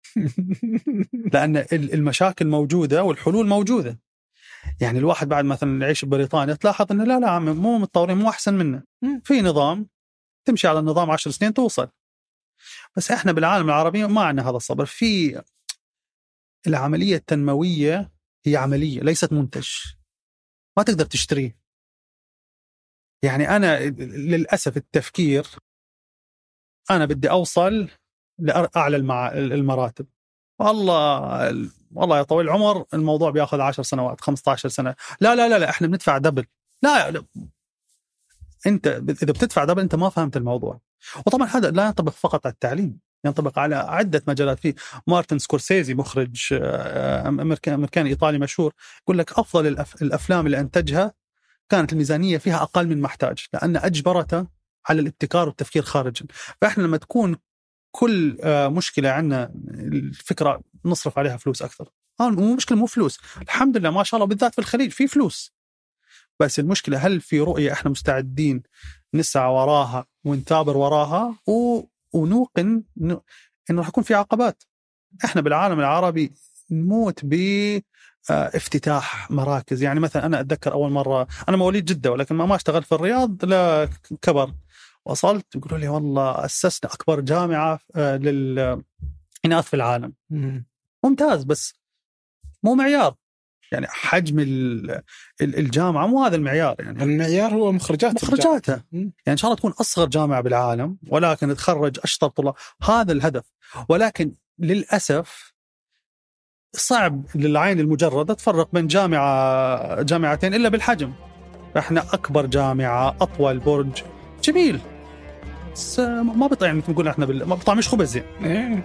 لأن المشاكل موجودة والحلول موجودة. يعني الواحد بعد مثلا يعيش ببريطانيا تلاحظ إنه لا عم مو متطورين، مو أحسن منا، في نظام تمشي على النظام 10 سنين توصل. بس إحنا بالعالم العربي ما عندنا هذا الصبر. في العملية التنموية هي عملية ليست منتج، ما تقدر تشتريه. يعني أنا للأسف التفكير أنا بدي أوصل لأعلى المراتب، والله يا طويل العمر الموضوع بياخذ 10 سنوات 15 سنة. لا احنا بندفع دبل. لا انت اذا بتدفع دبل انت ما فهمت الموضوع. وطبعا هذا لا ينطبق فقط على التعليم، ينطبق على عدة مجالات. في مارتن سكورسيزي مخرج أمريكاني إيطالي مشهور يقول لك أفضل الأفلام اللي أنتجها كانت الميزانية فيها أقل من محتاج، لأن أجبرته على الابتكار والتفكير خارجا. فإحنا لما تكون كل مشكلة عندنا الفكرة نصرف عليها فلوس أكثر. مو مشكلة، مو فلوس، الحمد لله ما شاء الله بالذات في الخليج في فلوس. بس المشكلة هل في رؤية إحنا مستعدين نسعى وراها ونثابر وراها ونوقن إنه حيكون في عقبات. إحنا بالعالم العربي نموت بافتتاح مراكز. يعني مثلا أنا أتذكر أول مرة، أنا مواليد جدة ولكن ما اشتغلت في الرياض لا كبر، وصلت يقولوا لي والله أسسنا أكبر جامعة للإناث في العالم. ممتاز، بس مو معيار. يعني حجم الجامعة مو هذا المعيار. يعني المعيار هو مخرجاتها. يعني إن شاء الله تكون أصغر جامعة بالعالم ولكن تخرج أشطر طلاب، هذا الهدف. ولكن للأسف صعب للعين المجردة تفرق بين جامعتين إلا بالحجم. إحنا أكبر جامعة، أطول برج، جميل، بس ما بطلع مثل نقول إحنا ما بطلع مش خبز يعني.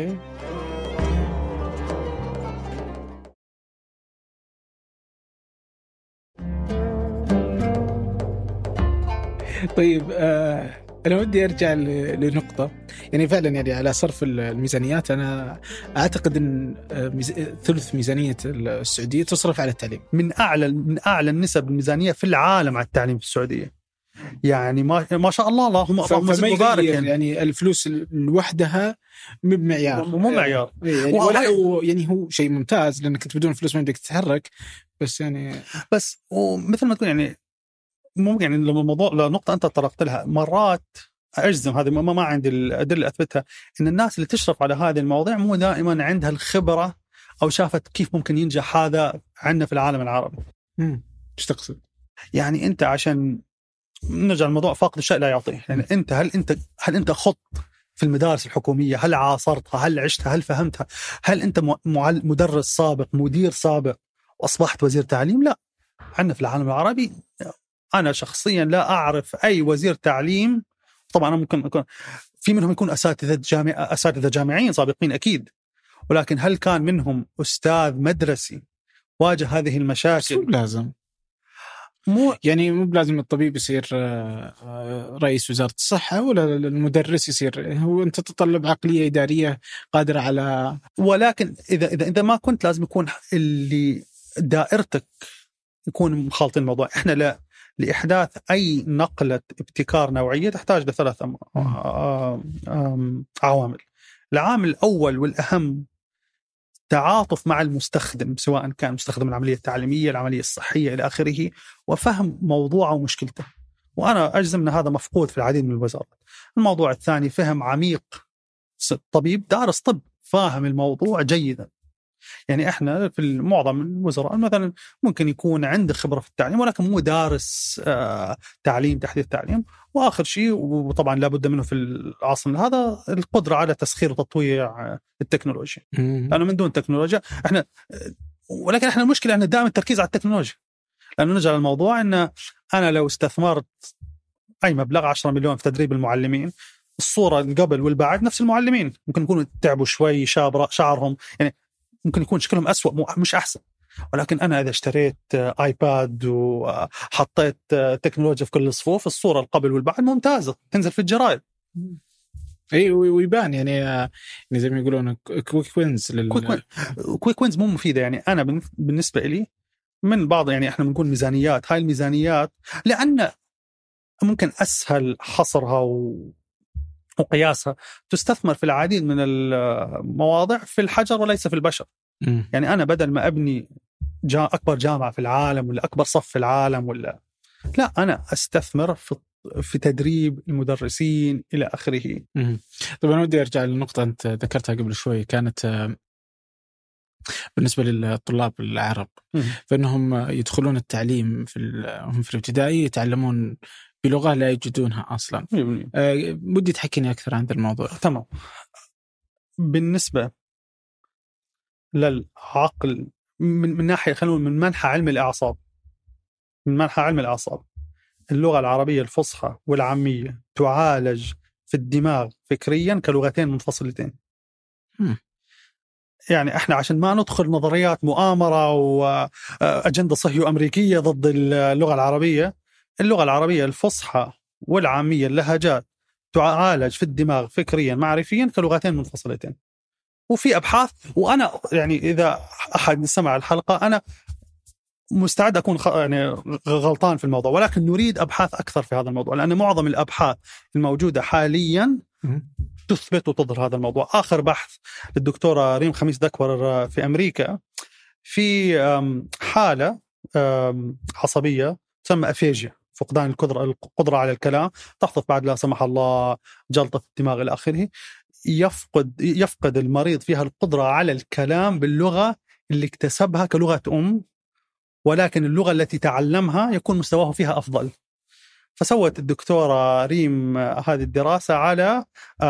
طيب أنا ودي أرجع لنقطة، يعني فعلا يعني على صرف الميزانيات. أنا أعتقد أن ثلث ميزانية السعودية تصرف على التعليم، من أعلى النسب الميزانية في العالم على التعليم في السعودية. يعني ما شاء الله، اللهم مبارك. يعني الفلوس لوحدها مو معيار يعني هو شيء ممتاز لأنك كنت بدون فلوس ما بدك تتحرك. بس يعني ومثل ما تقول يعني ممكن يعني الموضوع لنقطة أنت طرقت لها مرات أجزم، هذه ما عندي الأدلة أثبتها، إن الناس اللي تشرف على هذه المواضيع مو دائما عندها الخبرة أو شافت كيف ممكن ينجح هذا عندنا في العالم العربي. إيش تقصد؟ يعني أنت عشان نرجع الموضوع فاقد الشيء لا يعطيه. يعني أنت هل أنت خط في المدارس الحكومية؟ هل عاصرتها؟ هل عشتها؟ هل فهمتها؟ هل أنت مدرس سابق، مدير سابق وأصبحت وزير تعليم؟ لا. عندنا في العالم العربي أنا شخصيا لا أعرف أي وزير تعليم. طبعا أنا ممكن في منهم يكون أساتذة جامعيين سابقين أكيد، ولكن هل كان منهم أستاذ مدرسي واجه هذه المشاكل؟ مو لازم، يعني مو لازم الطبيب يصير رئيس وزارة الصحة ولا المدرس يصير. هو أنت تتطلب عقلية إدارية قادرة على. ولكن إذا ما كنت لازم يكون اللي دائرتك يكون مخالطين الموضوع. إحنا لإحداث أي نقلة ابتكار نوعية تحتاج لثلاث عوامل. العامل الأول والأهم تعاطف مع المستخدم، سواء كان مستخدم العملية التعليمية، العملية الصحية إلى آخره، وفهم موضوعه ومشكلته. وأنا أجزم أن هذا مفقود في العديد من الوزارات. الموضوع الثاني فهم عميق، طبيب دارس طب فاهم الموضوع جيدا. يعني احنا في معظم الوزراء مثلا ممكن يكون عنده خبرة في التعليم ولكن مو دارس تعليم، تحديث تعليم. واخر شيء وطبعا لابد منه في العصر هذا القدرة على تسخير وتطويع التكنولوجيا. لأنه من دون تكنولوجيا ولكن احنا المشكلة ان دائما التركيز على التكنولوجيا. لأنه نرجع للموضوع ان انا لو استثمرت اي مبلغ 10 مليون في تدريب المعلمين، الصورة القبل والبعد نفس المعلمين، ممكن يكونوا تعبوا شوي، شعرهم يعني ممكن يكون شكلهم أسوأ مش أحسن، ولكن أنا إذا اشتريت آيباد وحطيت تكنولوجيا في كل الصفوف، الصورة القبل والبعد ممتازة تنزل في الجرائد. اي ويبان يعني زي ما يقولون كويك وينز كويك وينز مو مفيدة. يعني أنا بالنسبة لي من بعض، يعني إحنا بنقول ميزانيات، هاي الميزانيات لأن ممكن أسهل حصرها وقياسها، تستثمر في العديد من المواضع في الحجر وليس في البشر. يعني أنا بدل ما أبني أكبر جامعة في العالم ولا أكبر صف في العالم لا، أنا أستثمر في تدريب المدرسين إلى آخره. طبعا أنا ودي أرجع للنقطة أنت ذكرتها قبل شوي، كانت بالنسبة للطلاب العرب فإنهم يدخلون التعليم هم في الابتدائي يتعلمون بلغة لا يجدونها أصلا. ودي تحكيني أكثر عن هذا الموضوع. تمام. بالنسبة للعقل من ناحية، خلونا من منحى علم الأعصاب، اللغة العربية الفصحى والعامية تعالج في الدماغ فكريا كلغتين منفصلتين. يعني احنا عشان ما ندخل نظريات مؤامرة وأجندة صهيو أمريكية ضد اللغة العربية الفصحى والعامية اللهجات تعالج في الدماغ فكريا معرفيا كلغتين منفصلتين. وفي أبحاث، وأنا يعني إذا أحد سمع الحلقة أنا مستعد أكون يعني غلطان في الموضوع، ولكن نريد أبحاث أكثر في هذا الموضوع، لأن معظم الأبحاث الموجودة حاليا تثبت وتظهر هذا الموضوع. آخر بحث للدكتورة ريم خميس دكور في أمريكا في حالة عصبية تسمى أفيجيا، فقدان القدرة على الكلام، تحدث بعد لا سمح الله جلطة في الدماغ إلى آخره. يفقد المريض فيها القدرة على الكلام باللغة اللي اكتسبها كلغة ولكن اللغة التي تعلمها يكون مستواه فيها أفضل. فسوت الدكتورة ريم هذه الدراسة على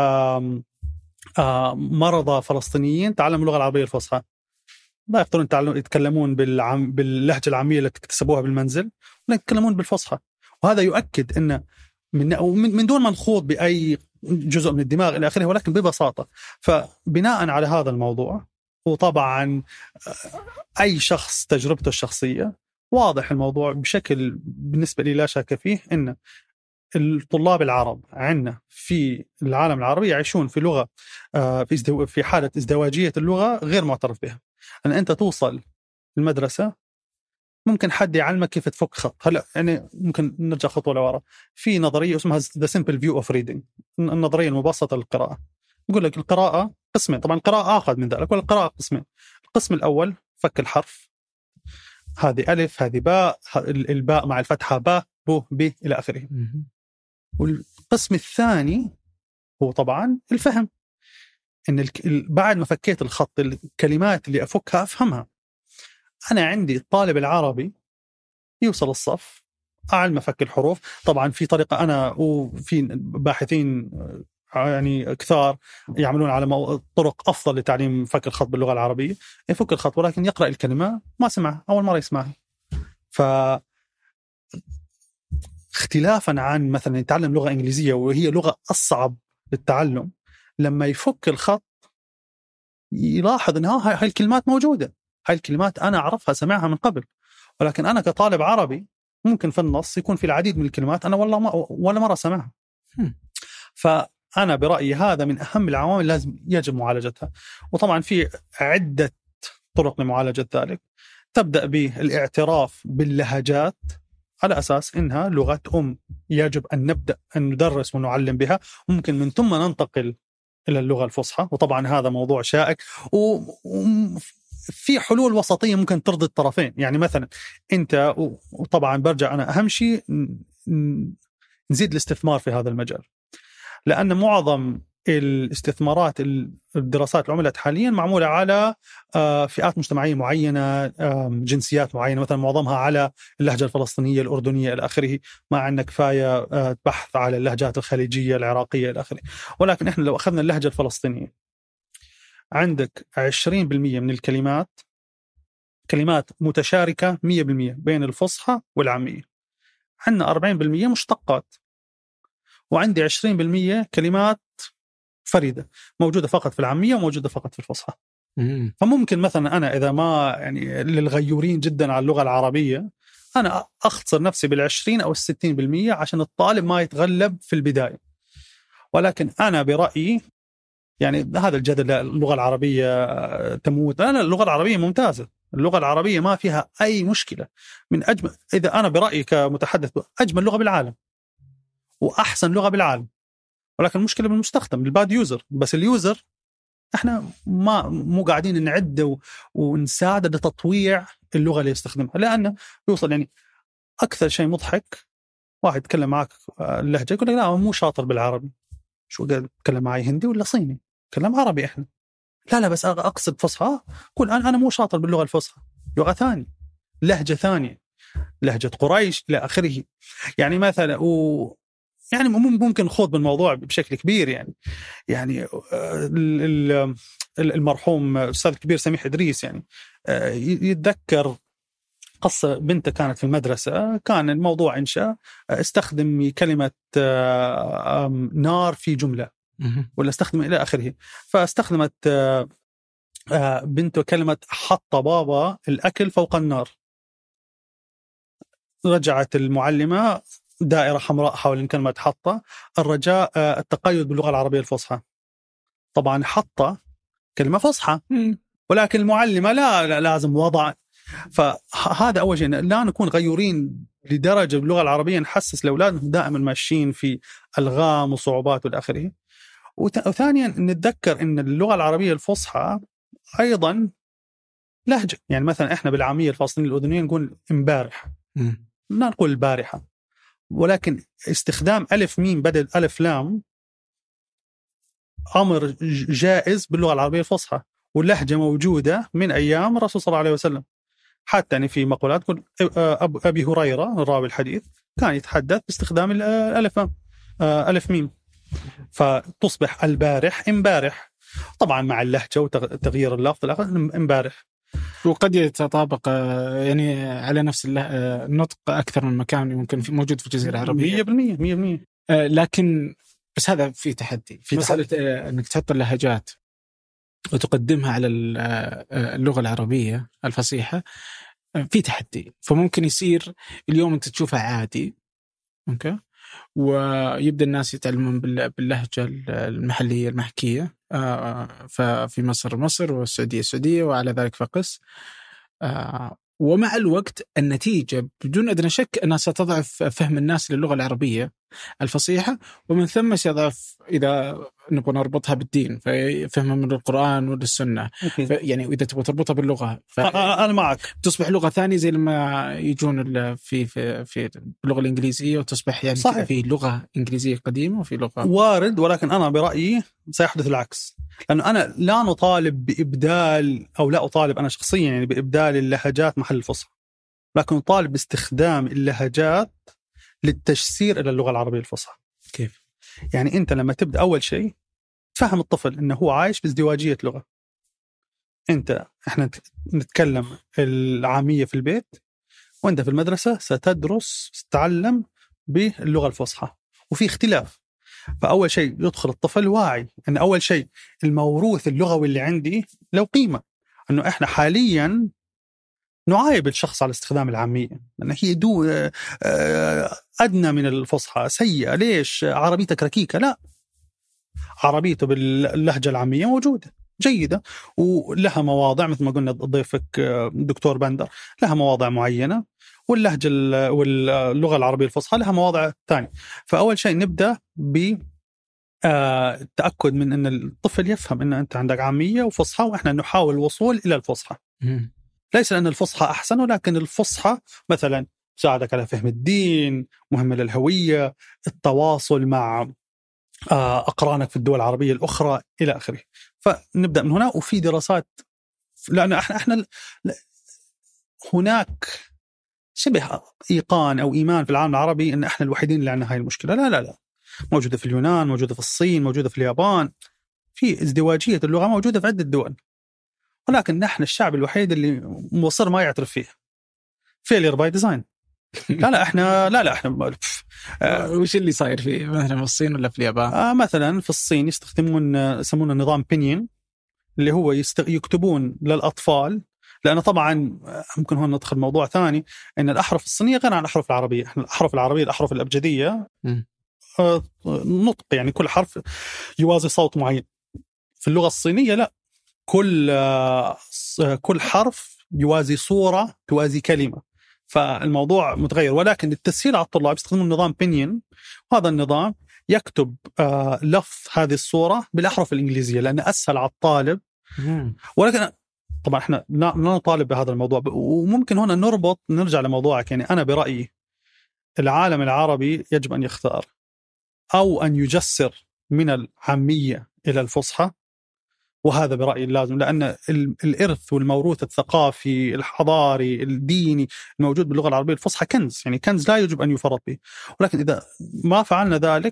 مرضى فلسطينيين تعلموا اللغة العربية الفصحى، لا يقدرون يتكلمون باللهجة العامية التي اكتسبوها بالمنزل، ولا يتكلمون بالفصحى. وهذا يؤكد أن من دون ما نخوض بأي جزء من الدماغ إلى آخره، ولكن ببساطة. فبناء على هذا الموضوع، وطبعا أي شخص تجربته الشخصية، واضح الموضوع بشكل بالنسبة لي لا شك فيه، أن الطلاب العرب عندنا في العالم العربي يعيشون في لغة في حالة ازدواجية اللغة غير معترف بها. أن أنت توصل المدرسة ممكن حد يعلمك كيف تفك خط. هلا يعني ممكن نرجع خطوة لورا، في نظرية اسمها The Simple View of Reading، النظرية المبسطة للقراءة. يقول لك القراءة قسمين، طبعا القراءة آخذ من ذلك، والقراءة قسمين. القسم الأول فك الحرف، هذه ألف هذه باء، الباء مع الفتحة باء بو بي إلى آخره. والقسم الثاني هو طبعا الفهم، إن بعد ما فكيت الخط الكلمات اللي أفكها أفهمها. أنا عندي الطالب العربي يوصل الصف أعلم فك الحروف. طبعا في طريقة، أنا وفي باحثين يعني كثار يعملون على طرق أفضل لتعليم فك الخط باللغة العربية. يفك الخط ولكن يقرأ الكلمة ما سمع أول مرة يسمعها. اختلافا عن مثلا يتعلم لغة إنجليزية وهي لغة أصعب للتعلم، لما يفك الخط يلاحظ أن هاي الكلمات موجودة، هاي الكلمات أنا أعرفها سمعها من قبل، ولكن أنا كطالب عربي ممكن في النص يكون في العديد من الكلمات أنا ولا مرة سمعها. فأنا برأيي هذا من أهم العوامل لازم يجب معالجتها. وطبعا في عدة طرق لمعالجة ذلك، تبدأ بالاعتراف باللهجات على أساس إنها لغة يجب أن نبدأ أن ندرس ونعلم بها، ممكن من ثم ننتقل إلى اللغة الفصحى. وطبعا هذا موضوع شائك، وفي حلول وسطية ممكن ترضي الطرفين. يعني مثلا أنت، وطبعا برجع أنا أهم شيء نزيد الاستثمار في هذا المجال، لأن معظم الاستثمارات الدراسات اللي عملت حاليا معمولة على فئات مجتمعية معينة، جنسيات معينة، مثلا معظمها على اللهجة الفلسطينية الأردنية إلى آخره، ما عندنا كفاية بحث على اللهجات الخليجية العراقية إلى آخره. ولكن إحنا لو أخذنا اللهجة الفلسطينية، عندك 20% من الكلمات كلمات متشاركة 100% بين الفصحى والعامية، عندنا 40% مشتقات. وعندي 20% كلمات فريدة موجودة فقط في العامية وموجودة فقط في الفصحى. فممكن مثلا أنا إذا ما يعني للغيورين جدا على اللغة العربية أنا أختصر نفسي 20 أو 60% عشان الطالب ما يتغلب في البداية. ولكن أنا برأيي يعني هذا الجدل اللغة العربية تموت، أنا اللغة العربية ممتازة، اللغة العربية ما فيها أي مشكلة، من أجمل، إذا أنا برأيي كمتحدث أجمل لغة بالعالم وأحسن لغة بالعالم. ولكن المشكلة بالمستخدم، بالباد يوزر. بس اليوزر احنا مو قاعدين نعده ونساعده لتطويع اللغة اللي يستخدمها، لأنه يوصل يعني أكثر شيء مضحك واحد يتكلم معك اللهجة يقول لك لا مو شاطر بالعربي. شو قال تكلم معي هندي ولا صيني؟ تكلم عربي احنا. لا بس أقصد فصحى. قول أنا مو شاطر باللغة الفصحى، لغة ثانية، لهجة ثانية، لهجة قريش إلى آخره. يعني مثلا يعني ممكن نخوض بالموضوع بشكل كبير. يعني المرحوم الأستاذ الكبير سميح إدريس يعني يتذكر قصة بنته كانت في المدرسة، كان الموضوع إنشاء استخدم كلمة نار في جملة ولا استخدم إلى آخره. فاستخدمت بنته كلمة حط بابا الأكل فوق النار. رجعت المعلمة دائرة حمراء حول كلمة حطة، الرجاء التقيد باللغة العربية الفصحى. طبعا حطة كلمة فصحى ولكن المعلمة لا لازم وضع. فهذا أول شيء، لا نكون غيورين لدرجة باللغة العربية نحسس لأولادهم دائما ماشيين في ألغام وصعوبات والآخره. وثانيا نتذكر أن اللغة العربية الفصحى أيضا لهجة. يعني مثلا إحنا بالعامية الفاصلين الأذنيين نقول امبارح، لا نقول البارحة. ولكن استخدام ألف ميم بدل ألف لام أمر جائز باللغة العربية الفصحى، واللهجة موجودة من أيام الرسول صلى الله عليه وسلم. حتى يعني في مقولات تقول أبي هريرة الراوي الحديث كان يتحدث باستخدام ألف ميم، فتصبح البارح امبارح. طبعا مع اللهجة وتغيير اللفظ الآخر امبارح. وقد يتطابق يعني على نفس النطق أكثر من مكان ممكن موجود في الجزيرة العربية 100%. لكن بس هذا في تحدي في مسألة أنك تحط اللهجات وتقدمها على اللغة العربية الفصيحة، في تحدي. فممكن يصير اليوم أنت تشوفها عادي أوكي، ويبدأ الناس يتعلمون باللهجة المحلية المحكية ففي مصر والسعودية وعلى ذلك فقس. ومع الوقت النتيجة بدون أدنى شك أنها ستضعف فهم الناس للغة العربية الفصيحة، ومن ثم سيضعف إذا نبغى نربطها بالدين ففهمها من القرآن والسنة. يعني إذا تبغى تربطها باللغة أنا معك، تصبح لغة ثانية زي لما يجون في اللغة الإنجليزية وتصبح يعني في لغة إنجليزية قديمة وفي لغة وارد. ولكن أنا برأيي سيحدث العكس، لأنه أنا لا نطالب بإبدال أو لا أطالب أنا شخصيا يعني بإبدال اللهجات محل الفصحى، لكن أطالب باستخدام اللهجات للتشسير إلى اللغة العربية الفصحى. كيف؟ يعني أنت لما تبدأ أول شيء تفهم الطفل أنه هو عايش بازدواجية لغة. إحنا نتكلم العامية في البيت، وأنت في المدرسة ستدرس تتعلم باللغة الفصحى، وفي اختلاف. فأول شيء يدخل الطفل واعي أن أول شيء الموروث اللغوي اللي عندي له قيمة، أنه إحنا حاليا نعايب الشخص على استخدام العامية، لأن هي أدنى من الفصحى، سيئة. ليش؟ عربيتك ركيكة. لا، عربيته باللهجة العامية موجودة جيدة، ولها مواضع مثل ما قلنا ضيفك دكتور بندر، لها مواضع معينة، واللهجة واللغة العربية الفصحى لها مواضع ثانية. فأول شيء نبدأ بالتأكد من أن الطفل يفهم أن أنت عندك عامية وفصحى، وإحنا نحاول الوصول إلى الفصحى. ليس لأن الفصحى أحسن، ولكن الفصحى مثلا تساعدك على فهم الدين، مهمة للهوية، التواصل مع أقرانك في الدول العربية الأخرى إلى آخره. فنبدأ من هنا. وفي دراسات، لأن إحنا هناك شبه إيقان أو إيمان في العالم العربي أن إحنا الوحيدين اللي عندنا هاي المشكلة. لا، موجودة في اليونان، موجودة في الصين، موجودة في اليابان. في ازدواجية اللغة موجودة في عدة دول، ولكن نحن الشعب الوحيد اللي مصر ما يعترف فيه. failure by design. لا إحنا وش اللي صاير في مثلا في الصين ولا في اليابان؟ مثلا في الصين يسمونه نظام بينين، اللي هو يكتبون للأطفال، لأن طبعا ممكن هون ندخل موضوع ثاني، أن الأحرف الصينية غير عن الأحرف العربية. الأحرف العربية الأحرف الأبجدية نطق، يعني كل حرف يوازي صوت معين. في اللغة الصينية لا، كل حرف يوازي صورة توازي كلمة، فالموضوع متغير. ولكن للتسهيل على الطلاب يستخدمون نظام بينين، وهذا النظام يكتب لفظ هذه الصورة بالأحرف الإنجليزية لأنه أسهل على الطالب. ولكن طبعا احنا لا نطالب بهذا الموضوع، وممكن هنا نرجع لموضوعك. يعني أنا برأيي العالم العربي يجب أن يختار أو أن يجسر من العامية إلى الفصحى، وهذا برأيي لازم، لأن الإرث والموروث الثقافي الحضاري الديني الموجود باللغة العربية الفصحى كنز، يعني كنز لا يجب أن يفرط به. ولكن إذا ما فعلنا ذلك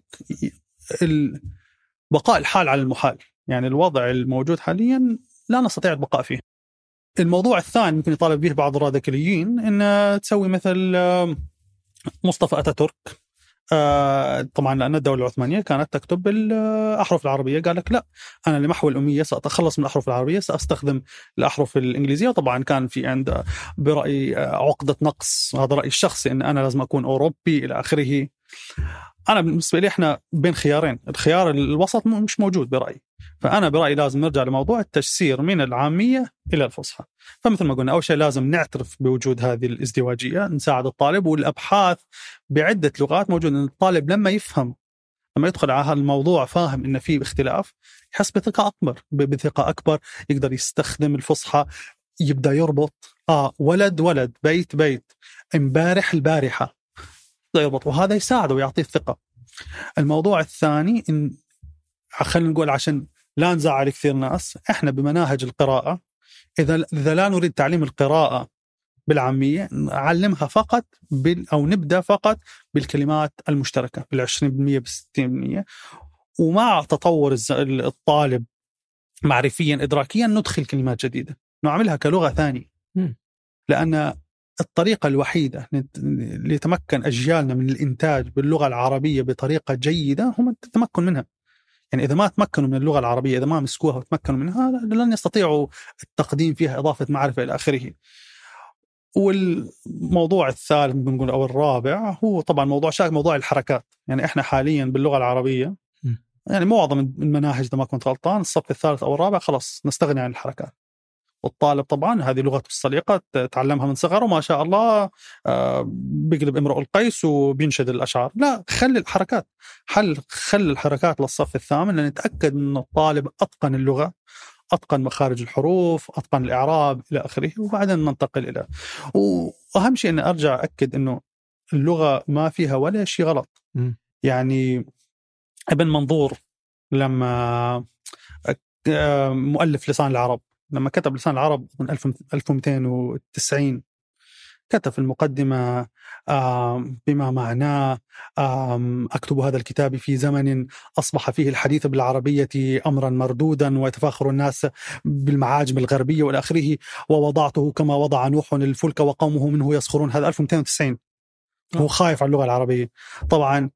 بقاء الحال على المحال، يعني الوضع الموجود حاليا لا نستطيع البقاء فيه. الموضوع الثاني ممكن يطالب به بعض الراديكاليين أن تسوي مثل مصطفى أتاتورك. طبعا لأن الدولة العثمانية كانت تكتب بالأحرف العربية، قال لك لا، أنا لمحو الأمية سأتخلص من الأحرف العربية، سأستخدم الأحرف الإنجليزية. وطبعا كان في عند برأي عقدة نقص، هذا رأيي الشخصي، أن أنا لازم أكون أوروبي إلى آخره. أنا بالنسبة لي إحنا بين خيارين، الخيار الوسط مش موجود برأيي. فأنا برأيي لازم نرجع لموضوع التجسير من العامية إلى الفصحى. فمثل ما قلنا، أول شيء لازم نعترف بوجود هذه الازدواجية، نساعد الطالب، والأبحاث بعدة لغات موجودة. الطالب لما يدخل على هذا الموضوع فاهم إن فيه اختلاف، يحس بثقة أكبر، يقدر يستخدم الفصحى، يبدأ يربط ولد بيت امبارح البارحة، يربط، وهذا يساعده ويعطيه الثقة. الموضوع الثاني إن خلينا نقول عشان لا نزعل كثير ناس، احنا بمناهج القراءة إذا لا نريد تعليم القراءة بالعامية، نعلمها فقط أو نبدأ فقط بالكلمات المشتركة بال20% بال60%، ومع تطور الطالب معرفيا إدراكيا ندخل كلمات جديدة، نعملها كلغة ثانية. لأن الطريقة الوحيدة ليتمكن أجيالنا من الإنتاج باللغة العربية بطريقة جيدة هم التمكن منها. يعني إذا ما تمكنوا من اللغة العربية، إذا ما مسكوها وتمكنوا منها، لن يستطيعوا التقديم فيها، إضافة معرفة إلى آخره. والموضوع الثالث بنقول أو الرابع هو طبعا موضوع شائك، موضوع الحركات. يعني إحنا حاليا باللغة العربية يعني معظم المناهج، إذا ما كنت غلطان، الصف الثالث أو الرابع خلاص نستغني عن الحركات. والطالب طبعا هذه لغته السليقة تعلمها من صغره، وما شاء الله بيقلب امرؤ القيس وبينشد الأشعار. لا، خلي الحركات، خلي الحركات للصف الثامن، لنتأكد أن الطالب أتقن اللغة، أتقن مخارج الحروف، أتقن الإعراب إلى آخره، وبعدين ننتقل إلى. وأهم شيء أن أرجع أكد أنه اللغة ما فيها ولا شيء غلط. يعني ابن منظور لما مؤلف لسان العرب، لما كتب لسان العرب من 1290 كتب في المقدمة بما معناه أكتب هذا الكتاب في زمن أصبح فيه الحديث بالعربية أمرا مردودا، ويتفاخر الناس بالمعاجم الغربية وإلى آخره، ووضعته كما وضع نوح الفلك وقومه منه يسخرون. هذا 1290، هو خايف على اللغة العربية. طبعا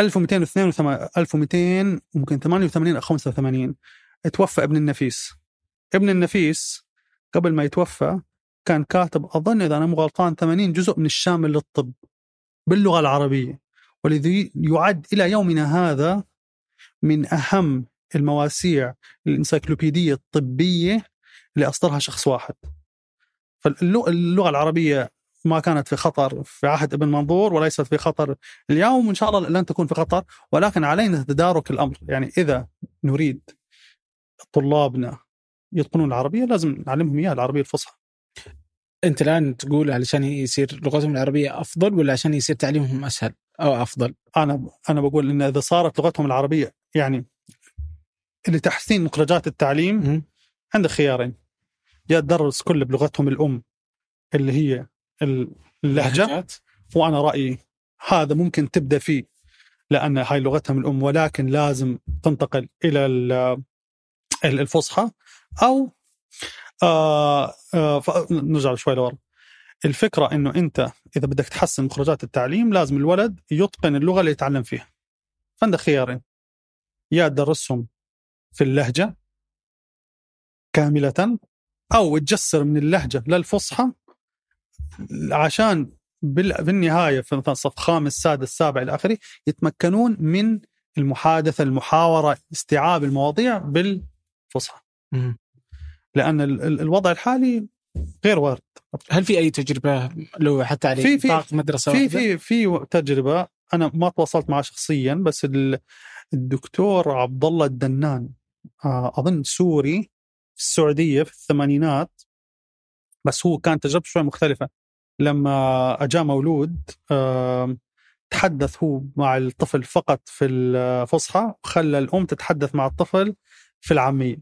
1282 ممكن 88 أو 85 توفى ابن النفيس. ابن النفيس قبل ما يتوفى كان كاتب، أظن إذا أنا مو غلطان، 80 جزء من الشامل للطب باللغة العربية، والذي يعد إلى يومنا هذا من أهم المواسيع الإنسيكلوبيدية الطبية اللي أصدرها شخص واحد. فاللغة العربية ما كانت في خطر في عهد ابن منظور، وليست في خطر اليوم، وإن شاء الله لن تكون في خطر، ولكن علينا تدارك الأمر. يعني إذا نريد طلابنا يتقنون العربية لازم نعلمهم إياها العربية الفصحى. أنت الآن تقول علشان يصير لغتهم العربية أفضل، ولا عشان يصير تعليمهم أسهل أو أفضل؟ أنا بقول إن إذا صارت لغتهم العربية، يعني لتحسين مخرجات التعليم عندك خيارين: يا تدرس كل بلغتهم الأم اللي هي اللهجة، وأنا رأيي هذا ممكن تبدأ فيه لأن هاي لغتهم الأم، ولكن لازم تنتقل إلى الفصحى. أو نرجع شوي لورا، الفكرة إنه أنت إذا بدك تحسن مخرجات التعليم لازم الولد يتقن اللغة اللي يتعلم فيها. فعندك خيارين: يا تدرسهم في اللهجة كاملة، أو تجسر من اللهجة للفصحى عشان بالنهاية في مثلا صف 5 6 7 إلى آخره يتمكنون من المحادثة، المحاورة، استيعاب المواضيع بالفصحى. لأن الوضع الحالي غير وارد. هل في أي تجربة لو حتى على نطاق مدرسة في تجربة أنا ما تواصلت معها شخصيا، بس الدكتور عبد الله الدنان أظن سوري في السعودية في الثمانينات، بس هو كان تجربة شوي مختلفة. لما أجا مولود تحدث هو مع الطفل فقط في الفصحى، وخلى الأم تتحدث مع الطفل في العامية.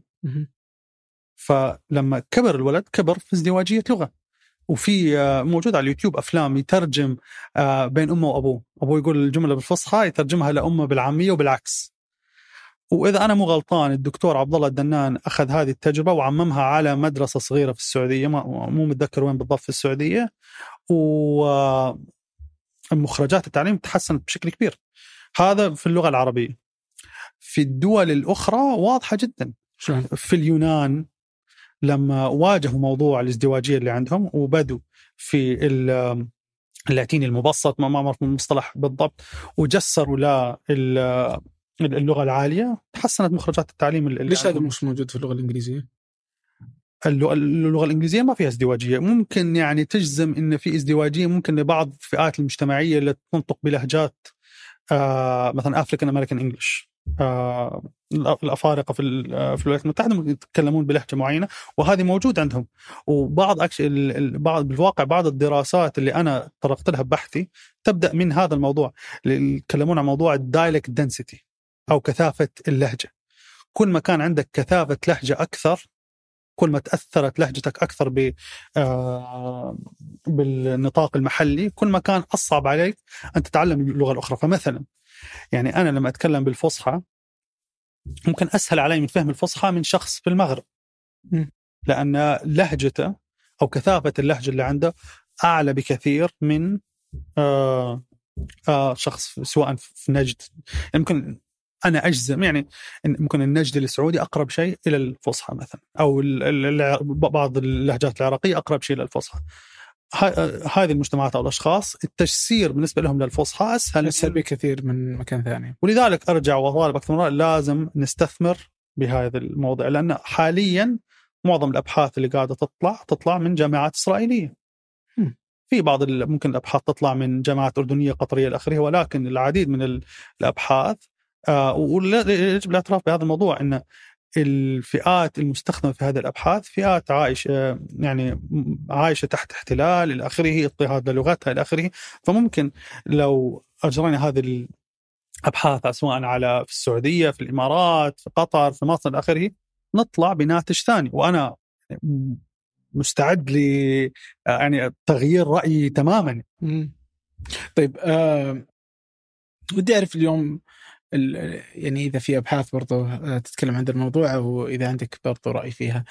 فلما كبر الولد كبر في ازدواجية لغة. وفي موجود على اليوتيوب أفلام يترجم بين أمه وأبوه، أبوه يقول الجملة بالفصحى يترجمها لأمه بالعامية وبالعكس. وإذا أنا مو غلطان الدكتور عبد الله الدنان أخذ هذه التجربة وعممها على مدرسة صغيرة في السعودية، مو متذكر وين بالضبط في السعودية، ومخرجات التعليم تحسنت بشكل كبير. هذا في اللغة العربية. في الدول الأخرى واضحة جدا. في اليونان لما واجهوا موضوع الازدواجية اللي عندهم وبدوا في اللاتيني المبسط، ما أعرف المصطلح بالضبط، وجسروا اللغة العالية، تحسنت مخرجات التعليم. ليش هذا مش موجود في اللغة الإنجليزية؟ اللغة الإنجليزية ما فيها ازدواجية. ممكن يعني تجزم إن في ازدواجية ممكن لبعض الفئات المجتمعية اللي تنطق بلهجات مثلا أفريكان أمريكان إنجليش. الأفارقة في الولايات المتحدة ممكن يتكلمون بلهجة معينة، وهذه موجود عندهم. وبعض بالواقع بعض الدراسات اللي أنا طرقت لها ببحثي تبدأ من هذا الموضوع، اللي يتكلمون عن موضوع الدايلكت دنسيتي أو كثافة اللهجة. كل ما كان عندك كثافة لهجة أكثر، كل ما تأثرت لهجتك أكثر بالنطاق المحلي، كل ما كان أصعب عليك أن تتعلم اللغة الأخرى. فمثلا يعني أنا لما أتكلم بالفصحى ممكن أسهل علي من فهم الفصحى من شخص في المغرب، لأن لهجته أو كثافة اللهجة اللي عنده أعلى بكثير من شخص سواء في نجد. يمكن أنا أجزم يعني ممكن النجد السعودي أقرب شيء إلى الفصحى مثلا، أو بعض اللهجات العراقية أقرب شيء إلى الفصحى. هذه المجتمعات أو الأشخاص التجسير بالنسبة لهم للفصحى أسهل بكثير من مكان ثاني. ولذلك أرجع وأطالب أكثر مرة لازم نستثمر بهذا الموضوع، لأن حاليا معظم الأبحاث اللي قاعدة تطلع من جامعات إسرائيلية. في بعض ممكن الأبحاث تطلع من جامعات أردنية قطرية الأخيرة، ولكن العديد من الأبحاث ويجب الاعتراف بهذا الموضوع أن الفئات المستخدمة في هذه الأبحاث فئات عايشة تحت احتلال إلى آخره، اضطهاد للغتها إلى آخره. فممكن لو أجرينا هذه الأبحاث سواء في السعودية، في الإمارات، في قطر، في مصر إلى آخره، نطلع بناتج ثاني. وأنا مستعد يعني تغيير رأيي تماما. طيب ودي أعرف اليوم يعني إذا في أبحاث برضو تتكلم عن الموضوع، أو إذا عندك برضو رأي فيها.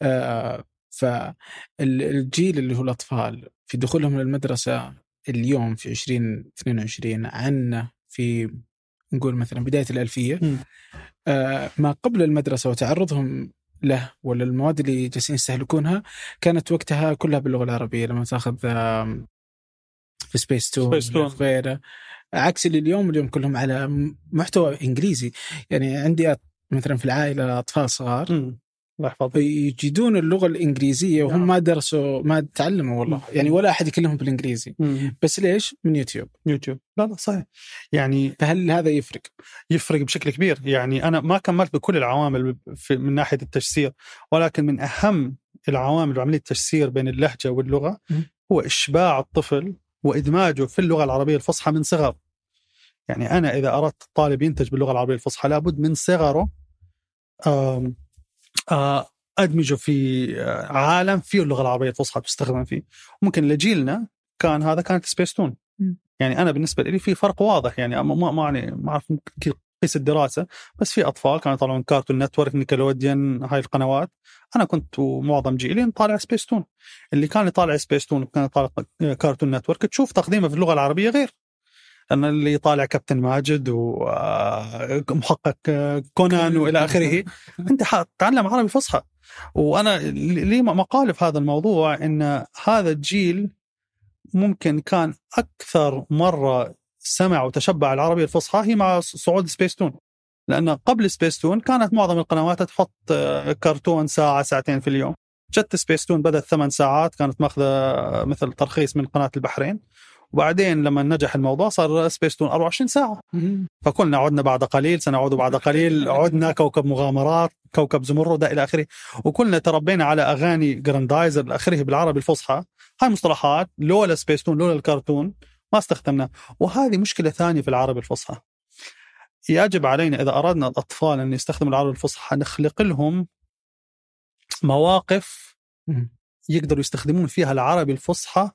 فالجيل اللي هو الأطفال في دخولهم للمدرسة اليوم في 2022 عنا في نقول مثلا بداية الألفية، ما قبل المدرسة وتعرضهم له ولا المواد اللي جالسين يستهلكونها كانت وقتها كلها باللغة العربية. لما تأخذ في سبيس تون غيره، عكس اللي اليوم كلهم على محتوى إنجليزي. يعني عندي مثلا في العائلة أطفال صغار يجدون اللغة الإنجليزية وهم ما درسوا ما تعلموا والله يعني ولا أحد يكلمهم بالإنجليزي. بس ليش؟ من يوتيوب. لا صحيح. يعني فهل هذا يفرق بشكل كبير؟ يعني أنا ما كملت بكل العوامل من ناحية التجسير، ولكن من أهم العوامل وعملية التجسير بين اللهجة واللغة هو إشباع الطفل وإدماجه في اللغة العربية الفصحى من صغر. يعني أنا إذا أردت الطالب ينتج باللغة العربية الفصحى لابد من صغره أدمجه في عالم فيه اللغة العربية الفصحى تستخدم فيه. ممكن لجيلنا كانت سبيستون. يعني أنا بالنسبة لي في فرق واضح. يعني ما أعرف تلخيص الدراسة، بس في أطفال كانوا يطالعون كارتون نتورك، نيكلوديان، هاي القنوات. أنا كنت معظم جيلي نطالع سبيستون. اللي كان يطالع سبيستون وكان يطالع كارتون نتورك تشوف تقديمه في اللغة العربية غير. أنا اللي يطالع كابتن ماجد ومحقق كونان وإلى آخره أنت حتتعلم عربي فصحى. وأنا لي مقال في هذا الموضوع إن هذا الجيل ممكن كان أكثر مرة سمع وتشبع العربية الفصحى هي مع صعود سبيستون، لأن قبل سبيستون كانت معظم القنوات تحط كرتون ساعة ساعتين في اليوم. جت سبيستون بدأت 8 ساعات، كانت ماخذة مثل ترخيص من قناة البحرين، وبعدين لما نجح الموضوع صار سبيستون 24 ساعة. فكلنا عدنا بعد قليل، سنعود بعد قليل، عدنا كوكب مغامرات، كوكب زمرد إلى آخره. وكلنا تربينا على أغاني جراندايزر إلى آخره بالعربي الفصحى. هاي مصطلحات لولا سبيستون لولا الكرتون ما استخدمنا. وهذه مشكلة ثانية في العربي الفصحى. يجب علينا إذا أردنا الأطفال أن يستخدموا العربي الفصحى نخلق لهم مواقف يقدروا يستخدمون فيها العربي الفصحى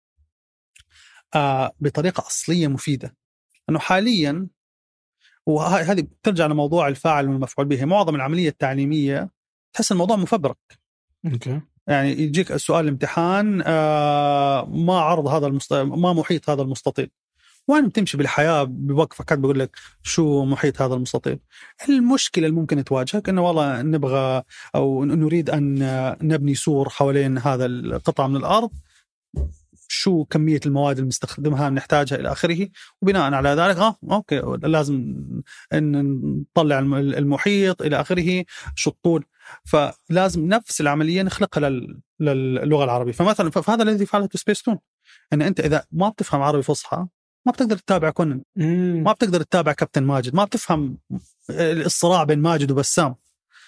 بطريقة أصلية مفيدة. لأنه حاليا، وهذه ترجع لموضوع الفاعل والمفعول به، معظم العملية التعليمية تحس الموضوع مفبرك. يعني يجيك السؤال الامتحان ما عرض هذا ما محيط هذا المستطيل، وين بتمشي بالحياة بوقفة كان بيقول لك شو محيط هذا المستطيل. المشكلة اللي ممكن تواجهك إنه والله نبغى أو نريد أن نبني سور حوالين هذا القطعة من الأرض، شو كمية المواد المستخدمها نحتاجها إلى آخره، وبناء على ذلك أوكي لازم أن نطلع المحيط إلى آخره، شو الطول. فلازم نفس العملية نخلقها للغة العربية. فمثلا فهذا الذي فعلته سبيستون، أن أنت إذا ما بتفهم عربي فصحى ما بتقدر تتابع كونن، ما بتقدر تتابع كابتن ماجد، ما بتفهم الصراع بين ماجد وبسام.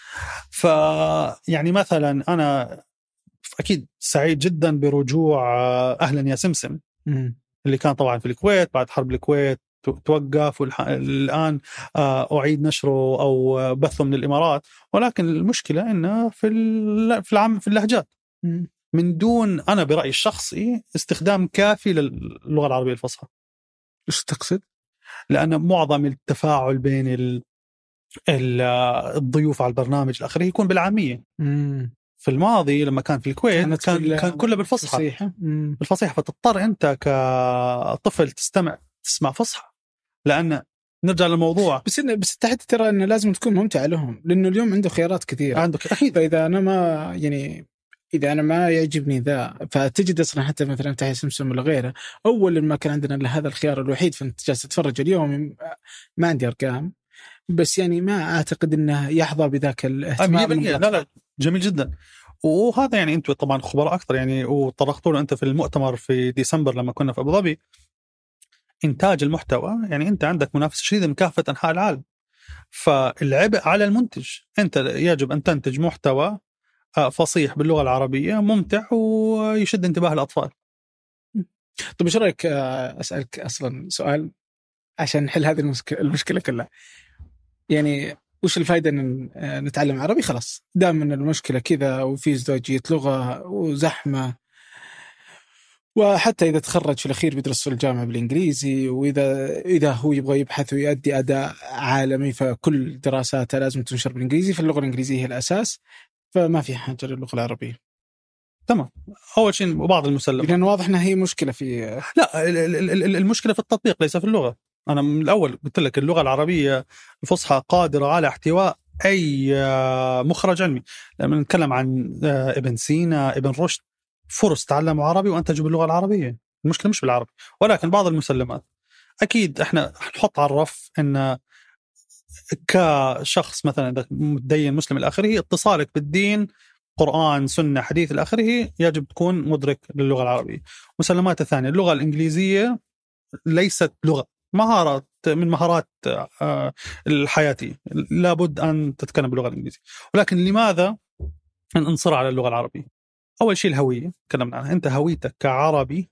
يعني مثلا أنا أكيد سعيد جدا برجوع أهلا يا سمسم اللي كان طبعا في الكويت بعد حرب الكويت توقف، والآن أعيد نشره أو بثه من الإمارات. ولكن المشكلة إنه في اللهجات من دون، أنا برأيي الشخصي، استخدام كافي للغة العربية الفصحى. إيش تقصد؟ لأن معظم التفاعل بين الضيوف على البرنامج الآخر يكون بالعامية. في الماضي لما كان في الكويت كان كله بالفصحى، بالفصيحة، فتضطر أنت كطفل تسمع فصحى. لأن نرجع للموضوع، بس تحت ترى أنه لازم تكون ممتعة لهم، لأنه اليوم عنده خيارات كثيرة. عندك أكيد. فإذا أنا ما يعجبني ذا، فتجد أصلا حتى مثلا تحية سمسم ولا غيره، أول ما كان عندنا هذا الخيار الوحيد، فأنت جالس تتفرج اليوم. ما عندي أرقام، بس يعني ما أعتقد أنه يحظى بذاك الاهتمام. لا جميل جدا. وهذا يعني أنتوا طبعا خبراء أكثر يعني، وطرقتوا له أنت في المؤتمر في ديسمبر لما كنا في أبو ظبي. إنتاج المحتوى يعني أنت عندك منافسة شديدة من كافة أنحاء العالم، فالعبء على المنتج. أنت يجب أن تنتج محتوى فصيح باللغة العربية ممتع ويشد انتباه الأطفال. طيب إيش رأيك أسألك أصلا سؤال عشان نحل هذه المشكلة كلها؟ يعني وش الفائدة أن نتعلم عربي؟ خلاص دام أن المشكلة كذا وفي ازدواجية لغة وزحمة، وحتى إذا تخرج في الأخير بيدرس في الجامعة بالإنجليزي، وإذا هو يبغى يبحث ويؤدي أداء عالمي فكل دراساته لازم تنشر بالإنجليزي، فاللغة الإنجليزية هي الأساس، فما في حاجة للغة العربية. تمام. أول شيء بعض المسلمات، لأن واضح أنها هي مشكلة في لا المشكلة في التطبيق ليس في اللغة. أنا من الأول قلت لك اللغة العربية الفصحى قادرة على احتواء أي مخرج علمي. لما نتكلم عن ابن سينا، ابن رشد، فرص تعلموا عربي وأنتجوا باللغة العربية. المشكلة مش بالعربي. ولكن بعض المسلمات أكيد إحنا نحط على الرف إن كشخص مثلا متدين مسلم الآخره، اتصالك بالدين قرآن سنة حديث الآخره يجب تكون مدرك للغة العربية. مسلمات الثانية، اللغة الإنجليزية ليست لغة، مهارات من مهارات الحياتية، لابد أن تتكلم باللغة الإنجليزية. ولكن لماذا نصر على اللغة العربية؟ أول شيء الهوية، تكلمنا عنها. أنت هويتك كعربي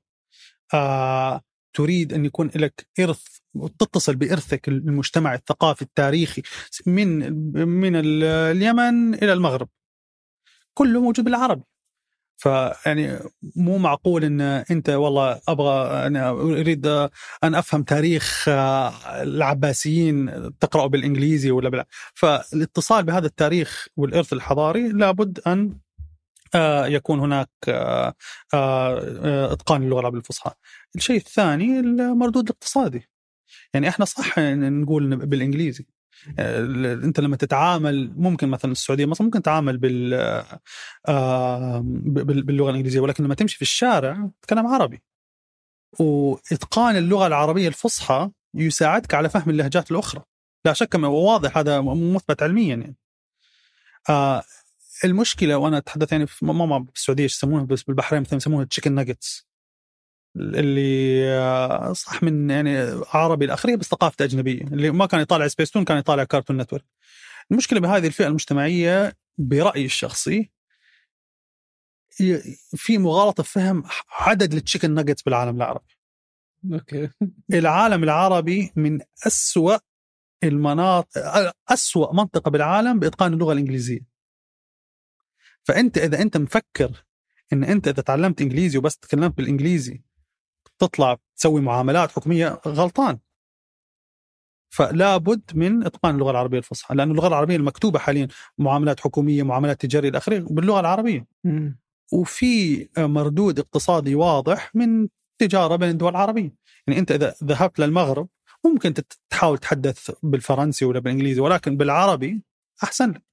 تريد أن يكون لك إرث وتتصل بإرثك المجتمع الثقافي التاريخي من اليمن إلى المغرب، كله موجود بالعربي. فيعني مو معقول ان انت والله ابغى انا اريد ان افهم تاريخ العباسيين تقرأه بالانجليزي ولا بلا. فالاتصال بهذا التاريخ والارث الحضاري لابد ان يكون هناك اتقان اللغه العربيه الفصحى. الشيء الثاني المردود الاقتصادي. يعني احنا صح نقول بالانجليزي، انت لما تتعامل ممكن مثلا السعوديه مثلا ممكن تتعامل باللغه الانجليزيه، ولكن لما تمشي في الشارع تتكلم عربي. واتقان اللغه العربيه الفصحى يساعدك على فهم اللهجات الاخرى، لا شك، واضح هذا مثبت علميا يعني. المشكله وانا اتحدث يعني في ماما بالسعوديه يسمونها، بس بالبحرين مثلا يسمونها تشيكن ناجتس، اللي صح من يعني عربي الأخرية بس ثقافة أجنبية، اللي ما كان يطالع سبيستون كان يطالع كارتون نتورك. المشكلة بهذه الفئة المجتمعية برأيي الشخصي في مغالطة فهم عدد التشيكن ناجتس بالعالم العربي. أوكي. العالم العربي من أسوأ المناطق، أسوأ منطقة بالعالم بإتقان اللغة الإنجليزية. فأنت إذا أنت مفكر إن أنت إذا تعلمت إنجليزي وبس تكلمت بالإنجليزي تطلع تسوي معاملات حكومية، غلطان. فلا بد من إتقان اللغة العربية الفصحى، لأن اللغة العربية المكتوبة حاليا معاملات حكومية، معاملات تجارية الأخيرة باللغة العربية. وفي مردود اقتصادي واضح من تجارة بين الدول العربية. يعني أنت إذا ذهبت للمغرب ممكن تحاول تتحدث بالفرنسي ولا بالإنجليزي، ولكن بالعربي أحسن لك.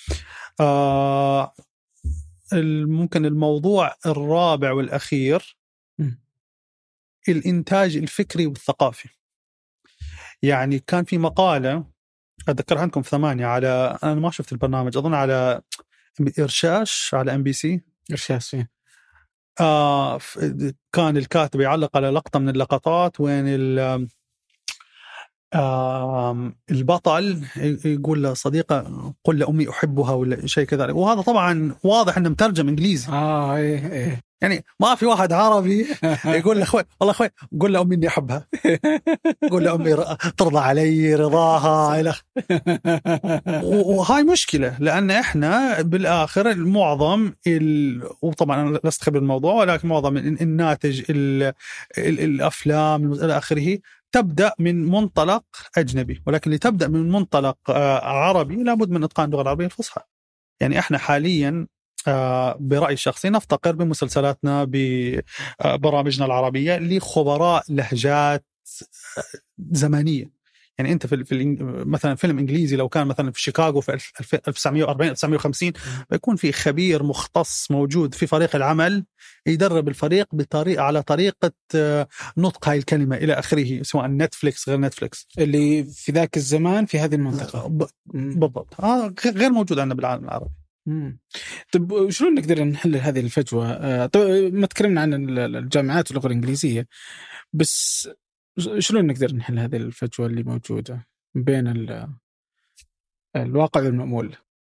ممكن الموضوع الرابع والأخير الإنتاج الفكري والثقافي. يعني كان في مقالة أتذكر عندكم في 8 على، أنا ما شفت البرنامج، أظن على إرشاش على MBC إرشاش فيه. كان الكاتب يعلق على لقطة من اللقطات وين البطل يقول لصديقة قل لأمي أحبها ولا شيء كذا، وهذا طبعا واضح أنه مترجم إنجليزي. إيه. يعني ما في واحد عربي يقول لأخوي والله أخوي قل لأمي إني أحبها، قل لأمي ترضى علي رضاها. وهاي مشكلة، لأن إحنا بالآخر المعظم وطبعا أنا لست خبير الموضوع، ولكن معظم الناتج الأفلام إلى آخره تبدأ من منطلق أجنبي، ولكن لتبدأ من منطلق عربي لابد من إتقان اللغة العربية الفصحى. يعني إحنا حاليا برأيي الشخصي نفتقر بمسلسلاتنا ببرامجنا العربية لخبراء لهجات زمنية. يعني أنت في مثلا فيلم إنجليزي لو كان مثلا في شيكاغو في 1940 1950 بيكون في خبير مختص موجود في فريق العمل يدرب الفريق على طريقة نطق هاي الكلمة إلى آخره، سواء نتفليكس غير نتفليكس اللي في ذاك الزمان في هذه المنطقة بالضبط. غير موجود عندنا بالعالم العربي. طب شلون نقدر نحل هذه الفجوة؟ طيب ما تكلمنا عن الجامعات واللغة الإنجليزية، بس شلون نقدر نحل هذه الفجوة اللي موجودة بين الواقع والمأمول؟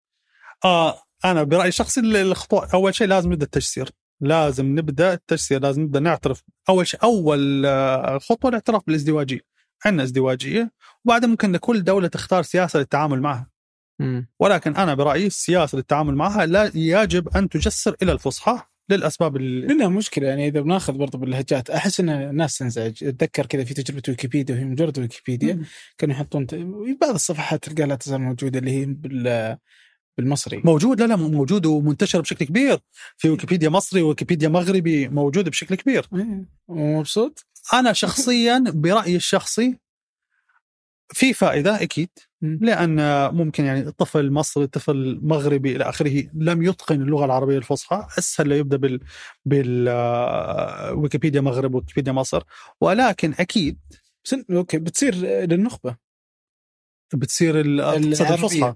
أنا برأيي الشخصي الخطوة أول شيء لازم نبدأ التجسير، لازم نبدأ نعترف. أول شيء أول خطوة الاعتراف بالازدواجية. عندنا ازدواجية، وبعدين ممكن كل دولة تختار سياسة للتعامل معها. ولكن أنا برأيي السياسة للتعامل معها لا يجب أن تجسر إلى الفصحى للأسباب لأنها مشكلة. يعني إذا بناخذ برضو باللهجات أحس أن الناس تنزعج. أتذكر كذا في تجربة ويكيبيديا، وهي مجرد ويكيبيديا كانوا يحطون بعض الصفحات تلقى لا تزال موجودة اللي هي بالمصري موجود. لا موجود ومنتشر بشكل كبير في ويكيبيديا مصري وويكيبيديا مغربي، موجود بشكل كبير. ومبسوط. أنا شخصيا برأيي الشخصي في فائدة أكيد، لأن ممكن يعني طفل مصري طفل مغربي إلى آخره لم يتقن اللغة العربية الفصحى أسهل له يبدأ ويكيبيديا مغرب ويكيبيديا مصر. ولكن أكيد أوكي بتصير للنخبة، بتصير الفصحى.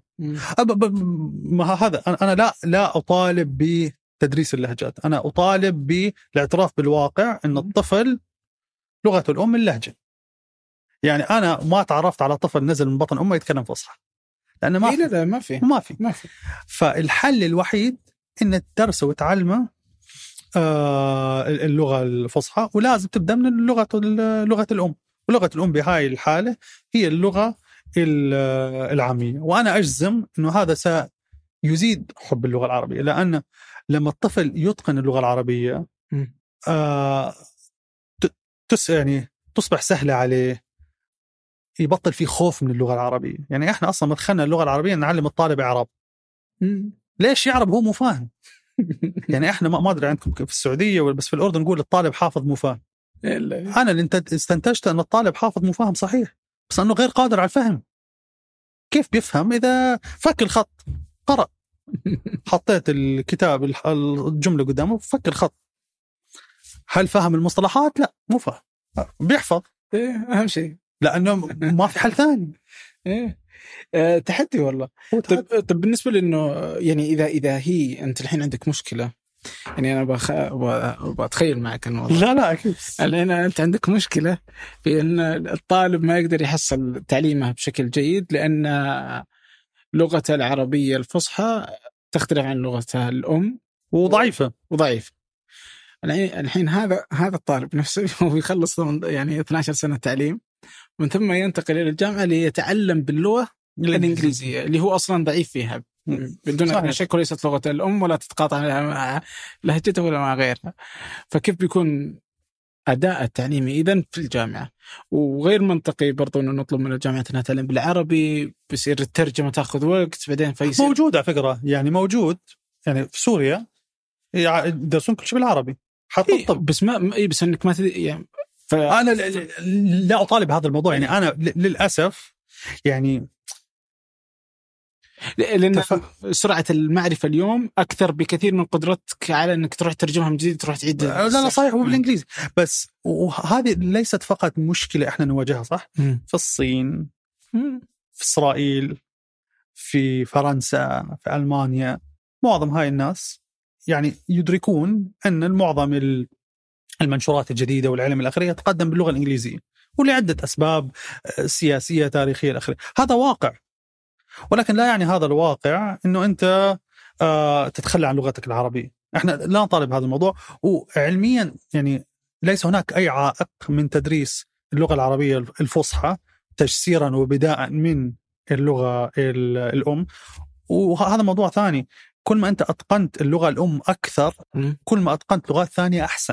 هذا أنا لا أطالب بتدريس اللهجات، أنا أطالب بالاعتراف بالواقع أن الطفل لغة الأم اللهجة. يعني أنا ما تعرفت على طفل نزل من بطن أمه يتكلم فصحى، لأنه ما في. فالحل الوحيد إن تدرس وتعلمه اللغة الفصحى، ولازم تبدأ من لغة الأم. ولغة الأم بهاي الحالة هي اللغة العامية. وأنا أجزم أنه هذا سيزيد حب اللغة العربية، لأن لما الطفل يتقن اللغة العربية يعني تصبح سهلة عليه، يبطل في خوف من اللغة العربية. يعني احنا اصلا مدخلنا اللغة العربية نعلم الطالب اعراب. ليش يعرب هو مو فاهم؟ يعني احنا ما ادري عندكم في السعودية بس في الأردن نقول الطالب حافظ مو فاهم. انا اللي استنتجت ان الطالب حافظ مو فاهم صحيح، بس انه غير قادر على الفهم. كيف بيفهم اذا فك الخط قرأ؟ حطيت الكتاب الجملة قدامه فك الخط. هل فهم المصطلحات؟ لا مو فاهم. بيحفظ اهم شيء، لانه ما في حل ثاني. تحدي والله. طب بالنسبه لانه يعني اذا هي انت الحين عندك مشكله، يعني انا بتخيل معك انه لا اكيد الحين انت عندك مشكله في ان الطالب ما يقدر يحصل تعليمه بشكل جيد لان لغته العربيه الفصحى تختلف عن لغته الام وضعيفه. الحين هذا الطالب نفسه هو يخلص يعني 12 سنه تعليم، ومن ثم ينتقل إلى الجامعة ليتعلم باللغة الإنجليزية اللي هو أصلا ضعيف فيها بدون أن شك، وليست لغة الأم ولا تتقاطع مع لهجته ولا مع غيرها. فكيف بيكون أداء التعليمي إذن في الجامعة؟ وغير منطقي برضو أنه نطلب من الجامعة أنها تعلم بالعربي، بيصير الترجمة تأخذ وقت بعدين فيصير موجود على فكرة، يعني موجود يعني في سوريا يدرسون كل شيء بالعربي حتى الطب. بس بس أنك ما يعني أنا لا أطالب هذا الموضوع. يعني أنا للأسف يعني لأن سرعة المعرفة اليوم أكثر بكثير من قدرتك على أنك تروح ترجمها من جديد تروح تعيد. لا صحيح هو بالإنجليزي بس. وهذه ليست فقط مشكلة إحنا نواجهها صح في الصين، في إسرائيل، في فرنسا، في ألمانيا. معظم هاي الناس يعني يدركون أن المعظم المنشورات الجديدة والعلم الآخرية تقدم باللغة الإنجليزية، ولعدة أسباب سياسية تاريخية الآخرية. هذا واقع، ولكن لا يعني هذا الواقع أنه أنت تتخلى عن لغتك العربية. إحنا لا نطالب هذا الموضوع، وعلميا يعني ليس هناك أي عائق من تدريس اللغة العربية الفصحى تجسيرا وبداء من اللغة الأم. وهذا موضوع ثاني، كل ما أنت أتقنت اللغة الأم أكثر كل ما أتقنت لغات ثانية أحسن.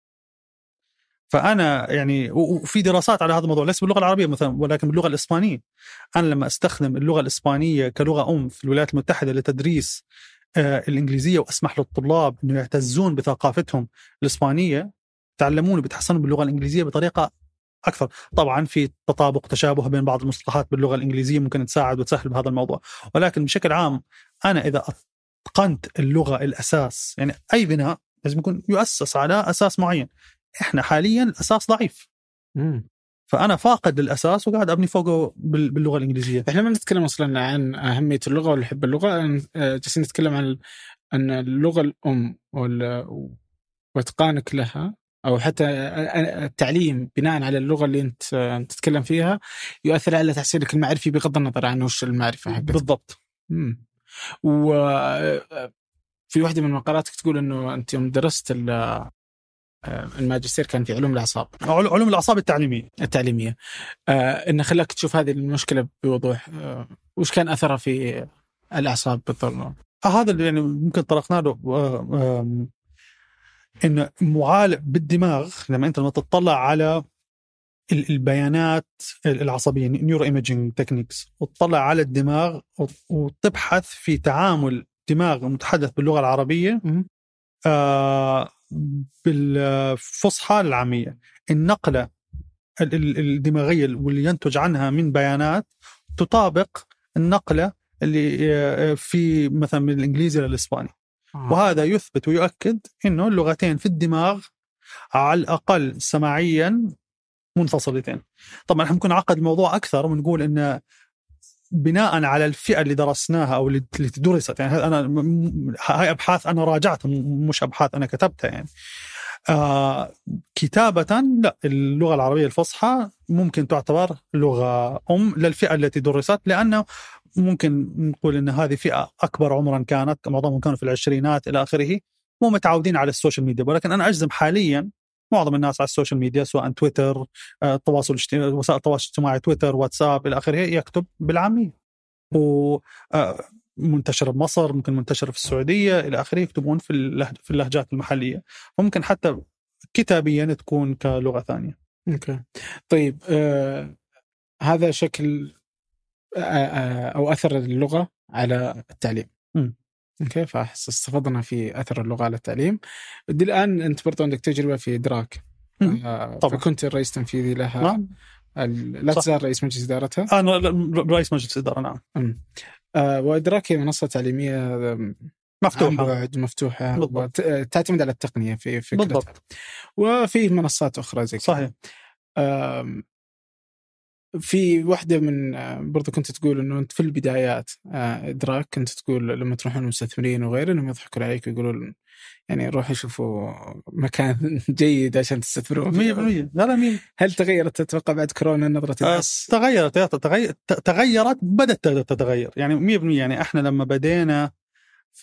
فأنا يعني وفي دراسات على هذا الموضوع ليس باللغة العربية مثلا ولكن باللغة الإسبانية. أنا لما أستخدم اللغة الإسبانية كلغة أم في الولايات المتحدة لتدريس الإنجليزية وأسمح للطلاب أنه يعتزون بثقافتهم الإسبانية، تعلمون بتحسنوا باللغة الإنجليزية بطريقة أكثر. طبعا في تطابق تشابه بين بعض المصطلحات باللغة الإنجليزية ممكن تساعد وتسهل بهذا الموضوع، ولكن بشكل عام أنا إذا أتقنت اللغة الأساس، يعني أي بناء لازم يكون يؤسس على أساس معين. إحنا حاليا الأساس ضعيف، فأنا فاقد للأساس وقاعد أبني فوقه باللغة الإنجليزية. إحنا ما نتكلم أصلا عن أهمية اللغة ولا حب اللغة، جالسين نتكلم عن أن اللغة الأم وإتقانك لها أو حتى التعليم بناء على اللغة اللي أنت تتكلم فيها يؤثر على تحصيلك المعرفي بغض النظر عن وش المعرفة حقتك. بالضبط. وفي واحدة من مقالاتك تقول أنه أنت يوم درست الماجستير كان في علوم الأعصاب، علوم الأعصاب التعليمية إنه خلاك تشوف هذه المشكلة بوضوح. وش كان أثرها في الأعصاب بالضبط؟ هذا اللي يعني ممكن طرقنا له، إن معالج بالدماغ لما أنت تطلع على البيانات العصبية نيورو إيميجينج تكنيكس وتطلع على الدماغ وتبحث في تعامل دماغ متحدث باللغة العربية بالفصحى العامية، النقلة الدماغية واللي ينتج عنها من بيانات تطابق النقلة اللي في مثلا من الإنجليزي للإسباني. وهذا يثبت ويؤكد إنه اللغتين في الدماغ على الأقل سماعيا منفصلتين. طبعا احنا ممكن نعقد الموضوع أكثر ونقول إن بناء على الفئة اللي درسناها أو اللي درست، يعني هاي أبحاث أنا راجعتها مش أبحاث أنا كتبتها يعني. كتابة لا، اللغة العربية الفصحى ممكن تعتبر لغة أم للفئة التي درست، لأنه ممكن نقول إن هذه فئة أكبر عمرا كانت، معظمهم كانوا في العشرينات إلى آخره، مو متعودين على السوشيال ميديا. ولكن أنا أجزم حاليا معظم الناس على السوشيال ميديا سواء تويتر، التواصل الاجتماعي، وسائل التواصل الاجتماعي تويتر واتساب إلى آخره، يكتب بالعامية. منتشرة بمصر، ممكن منتشرة في السعودية إلى آخره، يكتبون في اللهجات المحلية، وممكن حتى كتابيا تكون كلغة ثانية. أوكي. طيب هذا شكل أو أثر اللغة على التعليم. أوكي، فاستفضنا في أثر اللغة على التعليم. الآن أنت برضو عندك تجربة في إدراك، فكنت الرئيس التنفيذي لها. لا تزال رئيس مجلس إدارتها. أنا رئيس مجلس إدارة، نعم. وإدراك هي منصة تعليمية مفتوحة تعتمد على التقنية في فكرتها. بالضبط. وفي منصات أخرى زي صحيح. في واحدة من برضو كنت تقول إنه أنت في البدايات إدراك كنت تقول لما تروحون المستثمرين وغيره إنهم يضحكوا عليك ويقولون يعني روحوا يشوفوا مكان جيد عشان تستثمرون فيه. 100%. لا. هل تغيرت تتوقع بعد كورونا نظرة الناس؟ تغيرت بدأت تتغير يعني 100%. يعني احنا لما بدينا في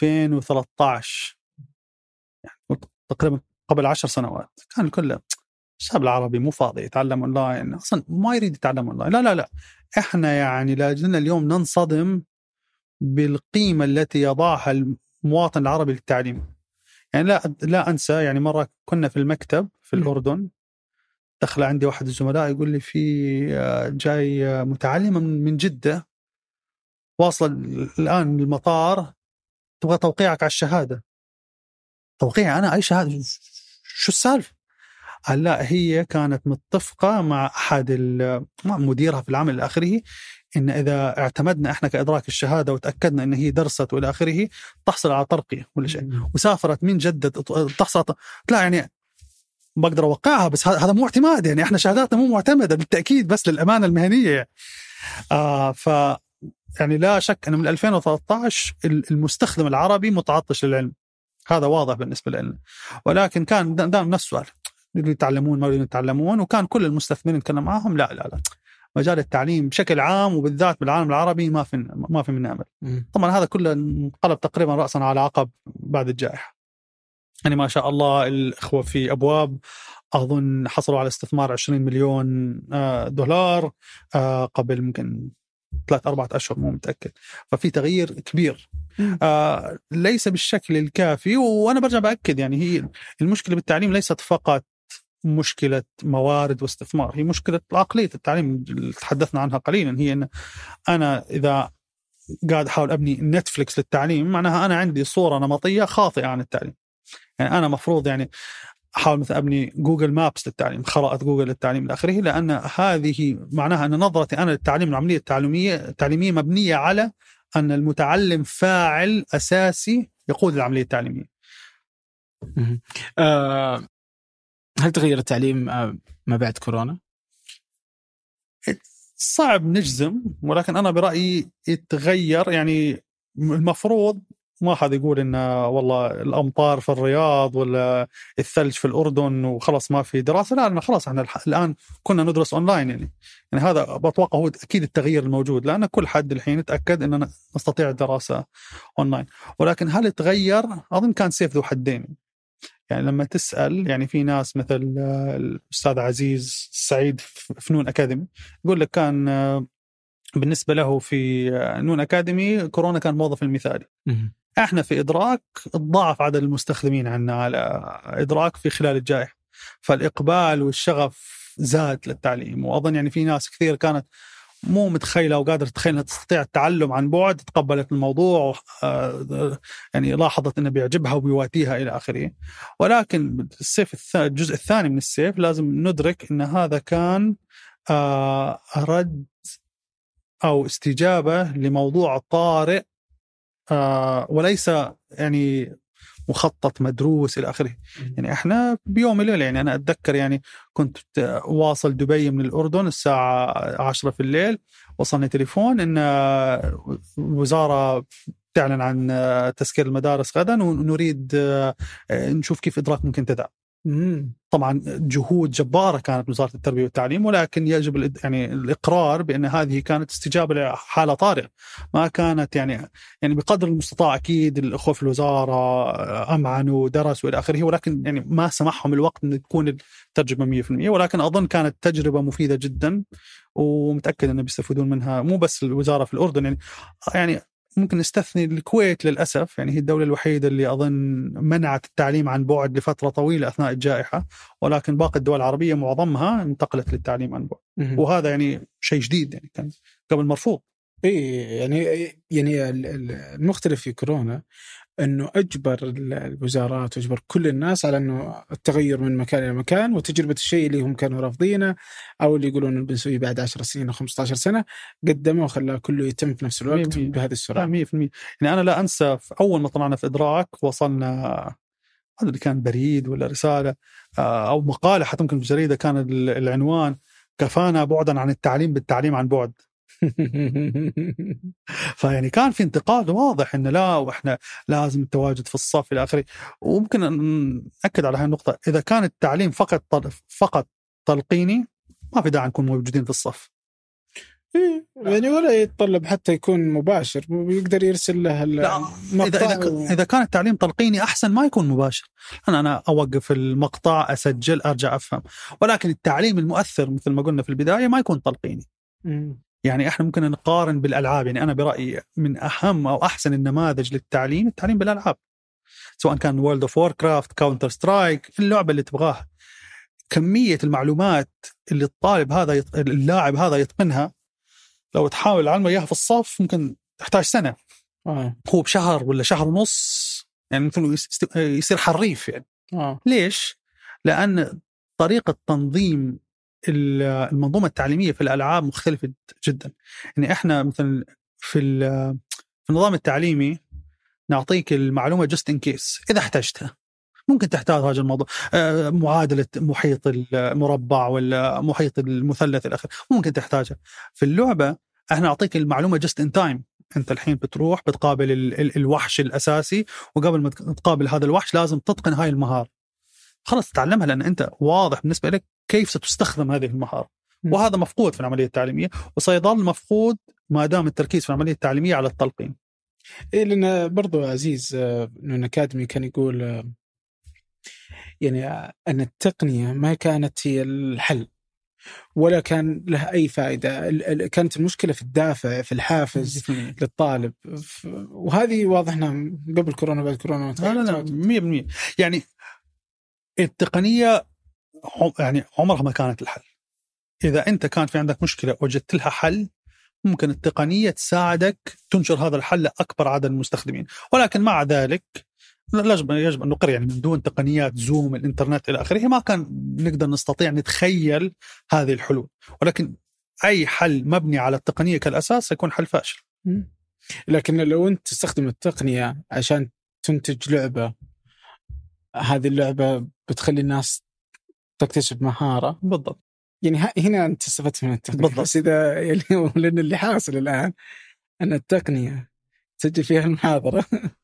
2013 يعني تقريبا قبل 10 سنوات كان الكل الشعب العربي مو فاضي يتعلم اونلاين، اصلا ما يريد يتعلم اونلاين. لا احنا يعني لاجلنا اليوم ننصدم بالقيمة التي يضعها المواطن العربي للتعليم. يعني لا انسى، يعني مرة كنا في المكتب في الأردن، دخل عندي واحد الزملاء يقول لي في جاي متعلمة من جدة واصل الآن المطار تبغى توقيعك على الشهادة. توقيع أنا أي شهادة؟ شو السالفة؟ قال لا، هي كانت متفقة مع أحد مع مديرها في العمل إلى آخره إن إذا اعتمدنا إحنا كإدراك الشهادة وتأكدنا إن هي درست وإلى آخره تحصل على ترقية ولا شيء. وسافرت من جدة تحصل. لا يعني بقدر أوقعها بس هذا مو اعتماد، يعني إحنا شهاداتنا مو معتمدة بالتأكيد بس للأمانة المهنية. ف يعني لا شك أن من 2013 المستخدم العربي متعطش للعلم، هذا واضح بالنسبة لنا. ولكن كان دائما نفس السؤال، يريدون يتعلمون ما يريدون يتعلمون، وكان كل المستثمرين نتكلم معهم لا مجال التعليم بشكل عام وبالذات بالعالم العربي ما في من أمل. طبعا هذا كله انقلب تقريبا رأسا على عقب بعد الجائحة. يعني ما شاء الله الإخوة في أبواب أظن حصلوا على استثمار 20 مليون دولار قبل ممكن 3-4 أشهر، مو متأكد. ففي تغيير كبير ليس بالشكل الكافي. وأنا برجع بأكد يعني هي المشكلة بالتعليم ليست فقط مشكلة موارد واستثمار، هي مشكلة عقلية التعليم اللي تحدثنا عنها قليلا. هي أن أنا إذا قاعد أحاول أبني نتفليكس للتعليم معناها أنا عندي صورة نمطية خاطئة عن التعليم. يعني أنا مفروض يعني أحاول مثلا أبني جوجل مابس للتعليم، خرائط جوجل للتعليم إلى آخره، لأن هذه معناها أن نظرتي أنا للتعليم العملية التعليمية مبنية على أن المتعلم فاعل أساسي يقود العملية التعليمية. هل تغير التعليم ما بعد كورونا؟ صعب نجزم، ولكن أنا برأيي يتغير. يعني المفروض ما حد يقول إن والله الأمطار في الرياض ولا الثلج في الأردن وخلاص ما في دراسة. لا، خلاص احنا الآن كنا ندرس أونلاين. يعني هذا بتوقع هو أكيد التغيير الموجود، لأن كل حد الحين يتأكد أننا نستطيع الدراسة أونلاين. ولكن هل يتغير؟ أظن كان سيف ذو حدين. يعني لما تسأل يعني في ناس مثل الأستاذ عزيز السعيد في نون أكاديمي يقول لك كان بالنسبة له في نون أكاديمي كورونا كان موظف المثالي. احنا في إدراك تضاعف عدد المستخدمين عنا على إدراك في خلال الجائحة، فالإقبال والشغف زاد للتعليم. وأظن يعني في ناس كثير كانت مو متخيلة وقادرة تتخيل أنها تستطيع التعلم عن بعد، تقبلت الموضوع يعني لاحظت أنه بيعجبها وبيواتيها إلى آخره. ولكن الجزء الثاني من السيف لازم ندرك أن هذا كان رد أو استجابة لموضوع طارئ وليس يعني مخطط مدروس إلى آخره. يعني إحنا بيوم الليل، يعني أنا أتذكر يعني كنت واصل دبي من الأردن الساعة 10 في الليل، وصلني تليفون إن الوزارة تعلن عن تسكير المدارس غدا ونريد نشوف كيف إدراك ممكن تدعم. طبعا جهود جبارة كانت وزارة التربية والتعليم، ولكن يجب يعني الإقرار بأن هذه كانت استجابة لحالة طارئة، ما كانت يعني بقدر المستطاع. أكيد الأخوة في الوزارة أمعنوا ودرسوا إلى آخره، ولكن يعني ما سمحهم الوقت أن تكون الترجمة 100%. ولكن أظن كانت تجربة مفيدة جدا، ومتأكد أن بيستفيدون منها مو بس الوزارة في الأردن. يعني ممكن نستثني الكويت للأسف، يعني هي الدولة الوحيدة اللي أظن منعت التعليم عن بعد لفترة طويلة أثناء الجائحة، ولكن باقي الدول العربية معظمها انتقلت للتعليم عن بعد. وهذا يعني شيء جديد، يعني كان قبل مرفوض. يعني المختلف في كورونا أنه أجبر الوزارات وأجبر كل الناس على أنه التغير من مكان إلى مكان، وتجربة الشيء اللي هم كانوا رافضينه أو اللي يقولون إنه بنسويه بعد 10 سنين أو 15 سنة قدمه وخلاه كله يتم في نفس الوقت بهذه السرعة. 100%. يعني أنا لا أنسى أول ما طلعنا في إدراك وصلنا، هذا اللي كان بريد ولا رسالة أو مقالة حتى ممكن في جريدة، كان العنوان كفانا بعدا عن التعليم بالتعليم عن بعد. فيعني كان في انتقاد واضح إن لا، وإحنا لازم التواجد في الصف إلى آخره. وممكن نأكد على هذه النقطة، إذا كان التعليم فقط تلقيني ما في داعي نكون موجودين في الصف. يعني ولا يتطلب حتى يكون مباشر، ويقدر يرسل له المقطع. إذا كان التعليم تلقيني أحسن ما يكون مباشر، أنا أوقف المقطع، أسجل، أرجع أفهم. ولكن التعليم المؤثر مثل ما قلنا في البداية ما يكون تلقيني. يعني احنا ممكن نقارن بالألعاب. يعني أنا برأيي من أهم أو أحسن النماذج للتعليم التعليم بالألعاب، سواء كان وورلد اوف ووركرافت، كاونتر سترايك، اللعبة اللي تبغاها. كمية المعلومات اللي اللاعب هذا يتقنها، لو تحاول علمه إياها في الصف ممكن تحتاج سنة. هو بشهر ولا شهر ونص يعني مثل يصير حريف يعني. ليش؟ لأن طريقة تنظيم المنظومة التعليمية في الألعاب مختلفة جدا. يعني إحنا مثلا في النظام التعليمي نعطيك المعلومة just in case إذا احتجتها. ممكن تحتاج هذا الموضوع، معادلة محيط المربع ولا محيط المثلث الأخير ممكن تحتاجها. في اللعبة احنا نعطيك المعلومة just in time. انت الحين بتروح بتقابل الوحش الأساسي، وقبل ما تقابل هذا الوحش لازم تتقن هاي المهارة، خلاص تتعلمها، لأن انت واضح بالنسبة لك كيف ستستخدم هذه المهارة. وهذا مفقود في العملية التعليمية، وسيظل مفقود ما دام التركيز في العملية التعليمية على التلقين. لأن برضو عزيز إنه أكاديمي كان يقول يعني أن التقنية ما كانت هي الحل ولا كان لها أي فائدة. كانت المشكلة في الدافع، في الحافز للطالب. وهذه واضحنا قبل كورونا بعد كورونا. لا 100%. يعني التقنية يعني عمرها ما كانت الحل. إذا أنت كان في عندك مشكلة وجدت لها حل، ممكن التقنية تساعدك تنشر هذا الحل لأكبر عدد من المستخدمين. ولكن مع ذلك يجب أن نقر، يعني من دون تقنيات زوم، الإنترنت إلى آخره، ما كان نقدر نستطيع نتخيل هذه الحلول. ولكن أي حل مبني على التقنية كالأساس سيكون حل فاشل. لكن لو أنت تستخدم التقنية عشان تنتج لعبة، هذه اللعبة بتخلي الناس تكتسب مهارة. بالضبط. يعني هنا أنت استفدت من التقنية. بالضبط. بس إذا يعني لأن اللي حاصل الآن أن التقنية تسجل فيها المحاضرة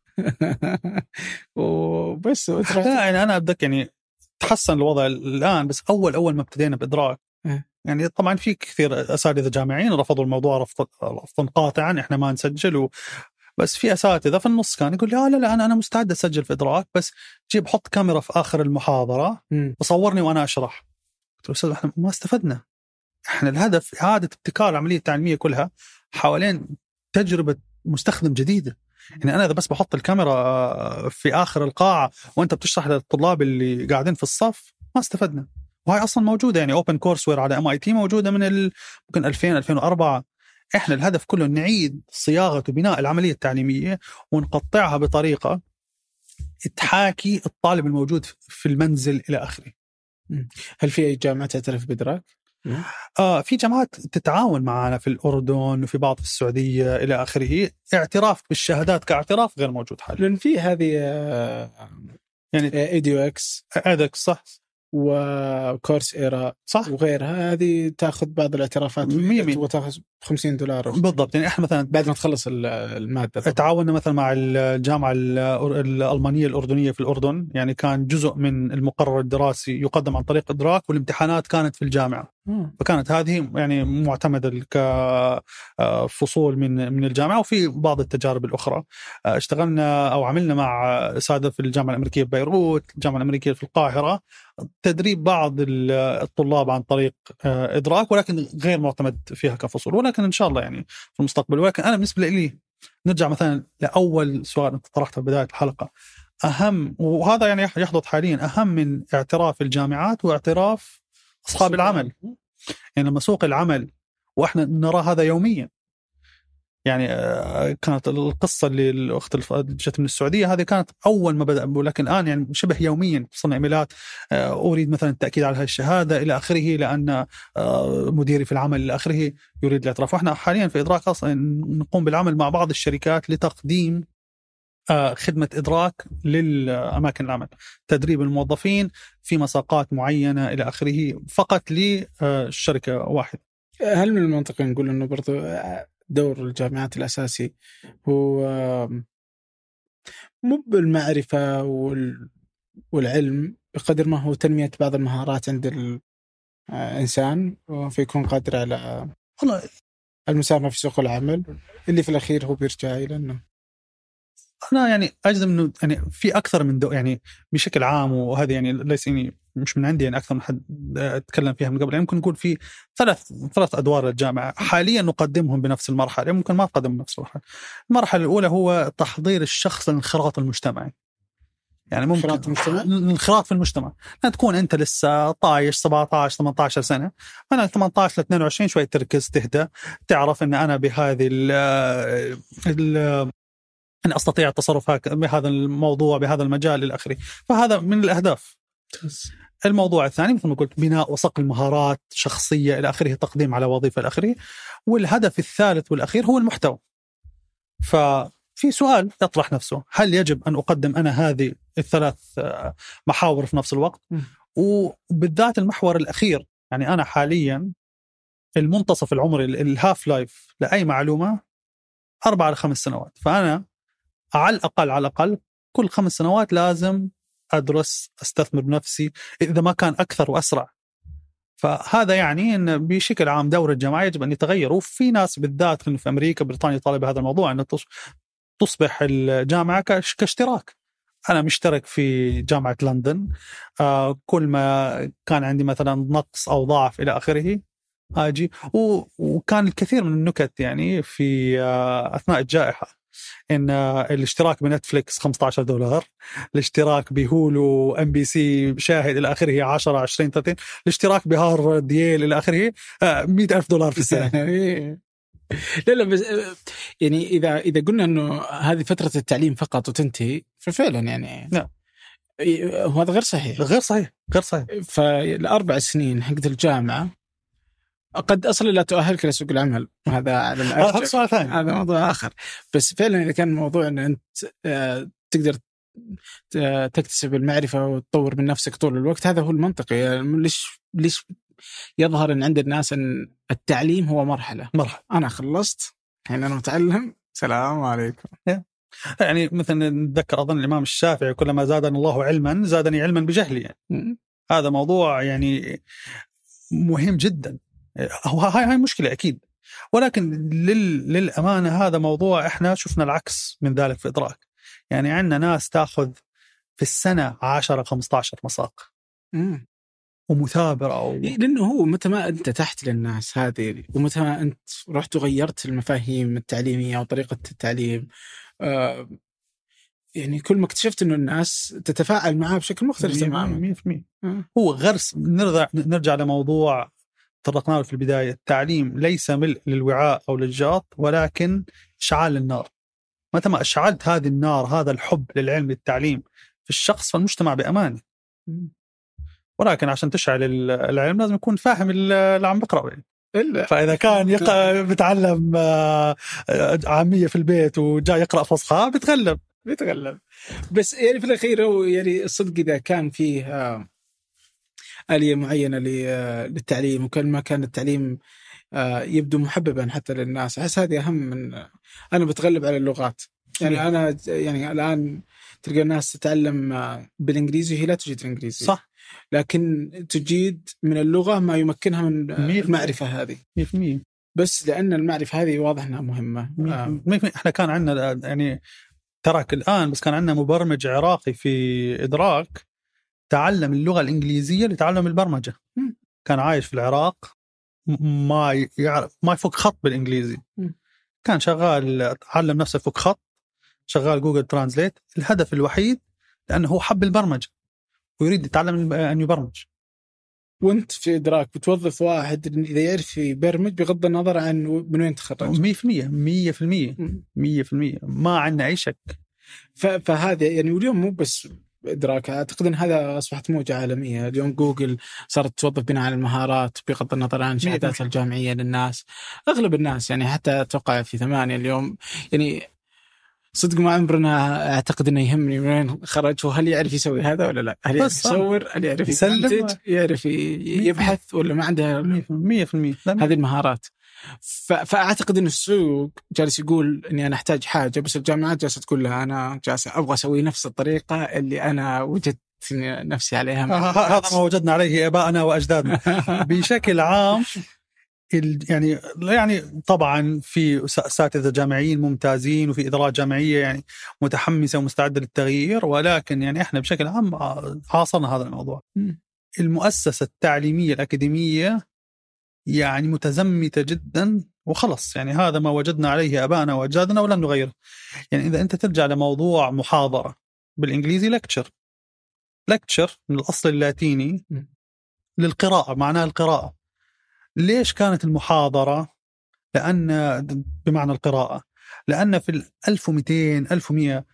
وبس. لا يعني أنا أبدأ يعني تحسن الوضع الآن، بس أول ما ابتدينا بإدراك يعني طبعا في كثير أساتذة جامعيين رفضوا الموضوع رفضا قاطعا، إحنا ما نسجل بس في أساتذة في النص كان يقول لا أنا مستعد أسجل في إدراك، بس جيب حط كاميرا في آخر المحاضرة وصورني وأنا أشرح. قلت له أستاذ إحنا ما استفدنا، إحنا الهدف إعادة ابتكار العملية التعليمية كلها حوالين تجربة مستخدم جديدة. يعني أنا إذا بس بحط الكاميرا في آخر القاعة وأنت بتشرح للطلاب اللي قاعدين في الصف ما استفدنا. وهي أصلا موجودة، يعني Open Courseware على MIT موجودة من ممكن 2000-2004. إحنا الهدف كله نعيد صياغة وبناء العملية التعليمية ونقطعها بطريقة تحاكي الطالب الموجود في المنزل إلى آخره. هل في أي جامعة تعترف بإدراك؟ في جامعات تتعاون معنا في الأردن وفي بعض في السعودية إلى آخره. اعتراف بالشهادات كاعتراف غير موجود حاليا. لأن في هذه يعني إديوكس صح، وكورس إيرا صح وغيرها، هذه تأخذ بعض الاعترافات وتأخذ $50 بالضبط. يعني إحنا مثلا بعد ما تخلص المادة تعاوننا مثلا مع الجامعة الألمانية الأردنية في الأردن، يعني كان جزء من المقرر الدراسي يقدم عن طريق إدراك، والامتحانات كانت في الجامعة. فكانت هذه يعني معتمدة كفصول من الجامعة. وفي بعض التجارب الأخرى اشتغلنا أو عملنا مع أساتذة في الجامعة الأمريكية ببيروت، الجامعة الأمريكية في القاهرة، تدريب بعض الطلاب عن طريق إدراك، ولكن غير معتمد فيها كفصول. ولكن إن شاء الله يعني في المستقبل. ولكن أنا بالنسبة لي نرجع مثلا لأول سؤال أنت طرحته في بداية الحلقة، أهم وهذا يعني يحدث حاليا أهم من اعتراف الجامعات واعتراف أصحاب العمل. يعني لما سوق العمل وإحنا نرى هذا يوميا، يعني كانت القصة اللي الأخت جت من السعودية هذه كانت أول ما بدأ، ولكن الآن يعني شبه يوميا تصنع إيميلات أريد مثلا التأكيد على هذه الشهادة إلى آخره، لأن مديري في العمل إلى آخره يريد الاعتراف. وإحنا حاليا في إدراك أصلا نقوم بالعمل مع بعض الشركات لتقديم خدمة إدراك للأماكن العمل، تدريب الموظفين في مساقات معينة إلى آخره فقط للشركة واحدة. هل من المنطقي نقول أنه برضو دور الجامعات الأساسي هو مو بالمعرفة والعلم بقدر ما هو تنمية بعض المهارات عند الإنسان فيكون قادر على المساهمة في سوق العمل اللي في الأخير هو بيرجع إلى أنه أنا يعني أجزم إنه يعني في أكثر من يعني بشكل عام، وهذه يعني ليس يعني مش من عندي، يعني أكثر من حد أتكلم فيها من قبل. يعني ممكن نقول في ثلاث أدوار للجامعة حاليا نقدمهم بنفس المرحلة، ممكن ما نقدم بنفس المرحلة. المرحلة الأولى هو تحضير الشخص للانخراط المجتمعي. يعني ممكن الانخراط في المجتمع، لا تكون أنت لسه طايش 17 18 سنة، أنا 18 ل 22 شوي تركز تهدى، تعرف أن أنا بهذه أن أستطيع التصرف بهذا الموضوع بهذا المجال إلى آخره. فهذا من الأهداف. الموضوع الثاني مثل ما قلت بناء وصقل مهارات شخصية إلى آخره، تقديم على وظيفة إلى آخره. والهدف الثالث والأخير هو المحتوى. ففي سؤال يطرح نفسه، هل يجب أن أقدم أنا هذه الثلاث محاور في نفس الوقت؟ وبالذات المحور الأخير، يعني أنا حاليا المنتصف العمري الهاف لايف لأي معلومة 4 ل 5 سنوات. فأنا على الأقل كل 5 سنوات لازم أدرس أستثمر بنفسي، إذا ما كان أكثر وأسرع. فهذا يعني أن بشكل عام دور الجامعة يجب أن يتغير. وفي ناس بالذات في أمريكا بريطانيا طالب هذا الموضوع، أن تصبح الجامعة كاشتراك. أنا مشترك في جامعة لندن، كل ما كان عندي مثلا نقص أو ضعف إلى آخره أجي. وكان الكثير من النكت يعني في أثناء الجائحة، إن الاشتراك بنتفليكس $15، الاشتراك بهولو MBC شاهد إلى آخره 10 20 30، الاشتراك بهارفارد ييل إلى آخره $100,000 في السنة. لا بس يعني إذا قلنا إنه هذه فترة التعليم فقط وتنتهي، ففعلا يعني لا، وهذا غير صحيح. فال4 سنين حقت الجامعة قد أصل لا تؤهلك لسوق العمل، هذا على هذا موضوع آخر. بس فعلا إذا كان الموضوع أن أنت تقدر تكتسب المعرفة وتطور من نفسك طول الوقت، هذا هو المنطقي. يعني ليش يظهر أن عند الناس أن التعليم هو مرحلة أنا خلصت الحين أنا متعلم سلام عليكم. يعني مثلا نتذكر أظن الإمام الشافعي كلما زادني الله علما زادني علما بجهلي. يعني هذا موضوع يعني مهم جدا. هاي مشكلة أكيد، ولكن للأمانة هذا موضوع إحنا شفنا العكس من ذلك في إدراك. يعني عندنا ناس تأخذ في السنة 10-15 مساق ومثابرة لأنه هو متى ما أنت تحت للناس هذه، ومتى ما أنت رحت وغيرت المفاهيم التعليمية وطريقة التعليم، يعني كل ما اكتشفت إنه الناس تتفاعل معاه بشكل مختلف تماما. هو غرس. نرجع لموضوع طرقنا له في البداية، التعليم ليس ملء للوعاء أو للجاط، ولكن إشعال النار. متى ما أشعلت هذه النار، هذا الحب للعلم للتعليم في الشخص، فالمجتمع بأمان. ولكن عشان تشعل العلم لازم يكون فاهم اللي عم بقرأه. فإذا كان بتعلم عامية في البيت وجاء يقرأ فصحى بيتغلب. بس يعني في الأخير يعني الصدق إذا كان فيه آلية معينة للتعليم، وكل ما كان التعليم يبدو محببا حتى للناس، أحس هذه أهم من أنا بتغلب على اللغات. يعني أنا يعني الآن تلقى الناس تتعلم بالإنجليزي، هي لا تجيد الإنجليزي صح، لكن تجيد من اللغة ما يمكنها من المعرفة هذه 100%. بس لأن المعرفة هذه واضح أنها مهمة. إحنا كان عندنا يعني تراك الآن، بس كان عندنا مبرمج عراقي في إدراك تعلم اللغة الإنجليزية لتعلم البرمجة. كان عايش في العراق، ما يعرف ما يفك خط بالإنجليزي، كان شغال علم نفسه فوق خط، شغال جوجل ترانزليت. الهدف الوحيد لأنه هو حب البرمجة ويريد يتعلم أن يبرمج. وانت في إدراك بتوظف واحد إذا يعرف يبرمج بغض النظر عن من وين تخرج 100% ما عندنا أي شك. فهذا يعني، واليوم مو بس إدراك، أعتقد أن هذا أصبحت موجة عالمية. اليوم جوجل صارت توظف بناء على المهارات بغض النظر عن شهادات الجامعية للناس. أغلب الناس يعني حتى أتوقع في 8 اليوم يعني صدق ما عمرنا أعتقد أنه يهمني من وين خرج وهل يعرف يسوي هذا ولا لا، هل يعرف يصور، هل يعرف ينتج، يعرف يبحث ولا ما عنده 100% هذه المهارات. فأعتقد أن السوق جالس يقول أني أنا أحتاج حاجة، بس الجامعات جالسة تقول لها أنا جالس أبغى أسوي نفس الطريقة اللي أنا وجدت نفسي عليها. هذا ما وجدنا عليه آباءنا وأجدادنا بشكل عام. يعني طبعا في أساتذة جامعيين ممتازين وفي إدارات جامعية يعني متحمسة ومستعدة للتغيير، ولكن يعني إحنا بشكل عام عاصرنا هذا الموضوع. المؤسسة التعليمية الأكاديمية يعني متزمتة جدا وخلص، يعني هذا ما وجدنا عليه آباءنا وأجدادنا ولن نغيره. يعني إذا أنت ترجع لموضوع محاضرة بالإنجليزي lecture من الأصل اللاتيني للقراءة، معناها القراءة. ليش كانت المحاضرة؟ لأن بمعنى القراءة، لأن في 1200-1100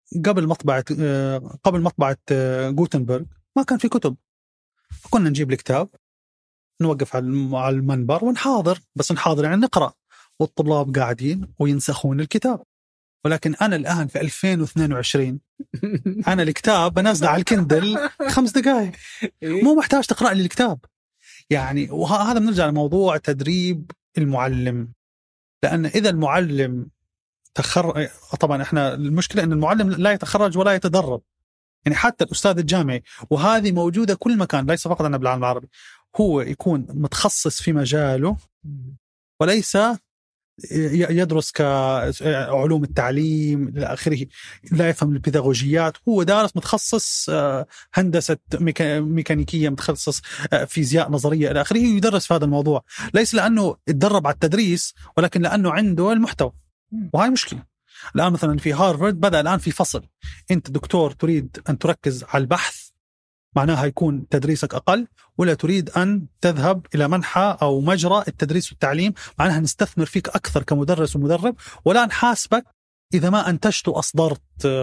قبل مطبعة غوتنبرغ ما كان في كتب، فكنا نجيب الكتاب نوقف على المنبر ونحاضر، بس نحاضر يعني نقرأ، والطلاب قاعدين وينسخون الكتاب. ولكن أنا الآن في 2022 أنا الكتاب بنزله على الكندل 5 دقائق، مو محتاج تقرأ لي الكتاب. يعني وهذا بنرجع لموضوع تدريب المعلم، لأن إذا المعلم طبعا إحنا المشكلة أن المعلم لا يتخرج ولا يتدرب. يعني حتى الأستاذ الجامعي، وهذه موجودة كل مكان ليس فقط أنا بالعالم العربي، هو يكون متخصص في مجاله وليس يدرس كعلوم التعليم إلى آخره، لا يفهم البيداغوجيات. هو دارس متخصص هندسة ميكانيكية، متخصص فيزياء نظرية إلى آخره، يدرس في هذا الموضوع ليس لأنه يتدرب على التدريس، ولكن لأنه عنده المحتوى. وهي مشكلة. الآن مثلا في هارفارد بدأ الآن في فصل، أنت دكتور تريد أن تركز على البحث معناها يكون تدريسك أقل، ولا تريد أن تذهب إلى منحى أو مجرى التدريس والتعليم معناها نستثمر فيك أكثر كمدرس ومدرب، ولا نحاسبك إذا ما أنتجت وأصدرت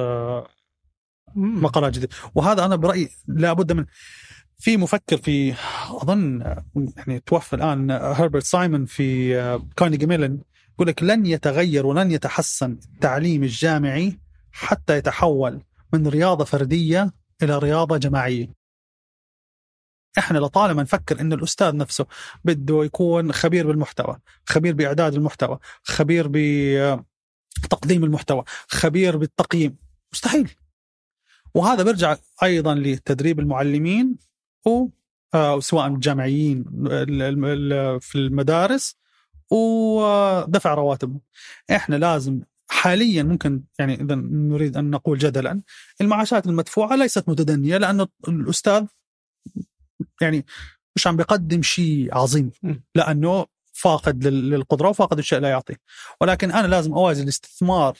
مقالات جديدة. وهذا أنا برأيي لابد من. في مفكر في أظن يعني توفى الآن هربرت سايمون في كارنيجي ميلون، يقول لك لن يتغير ولن يتحسن التعليم الجامعي حتى يتحول من رياضة فردية إلى رياضة جماعية. إحنا لطالما نفكر إن الأستاذ نفسه بده يكون خبير بالمحتوى، خبير بإعداد المحتوى، خبير بتقديم المحتوى، خبير بالتقييم، مستحيل. وهذا برجع أيضا لتدريب المعلمين وسواء الجامعيين في المدارس ودفع رواتبهم. إحنا لازم حاليا ممكن يعني إذا نريد أن نقول جدلا المعاشات المدفوعة ليست متدنية، لأن الأستاذ يعني مش عم بيقدم شيء عظيم، لأنه فاقد للقدرة وفاقد الشيء لا يعطيه. ولكن أنا لازم أوازن الاستثمار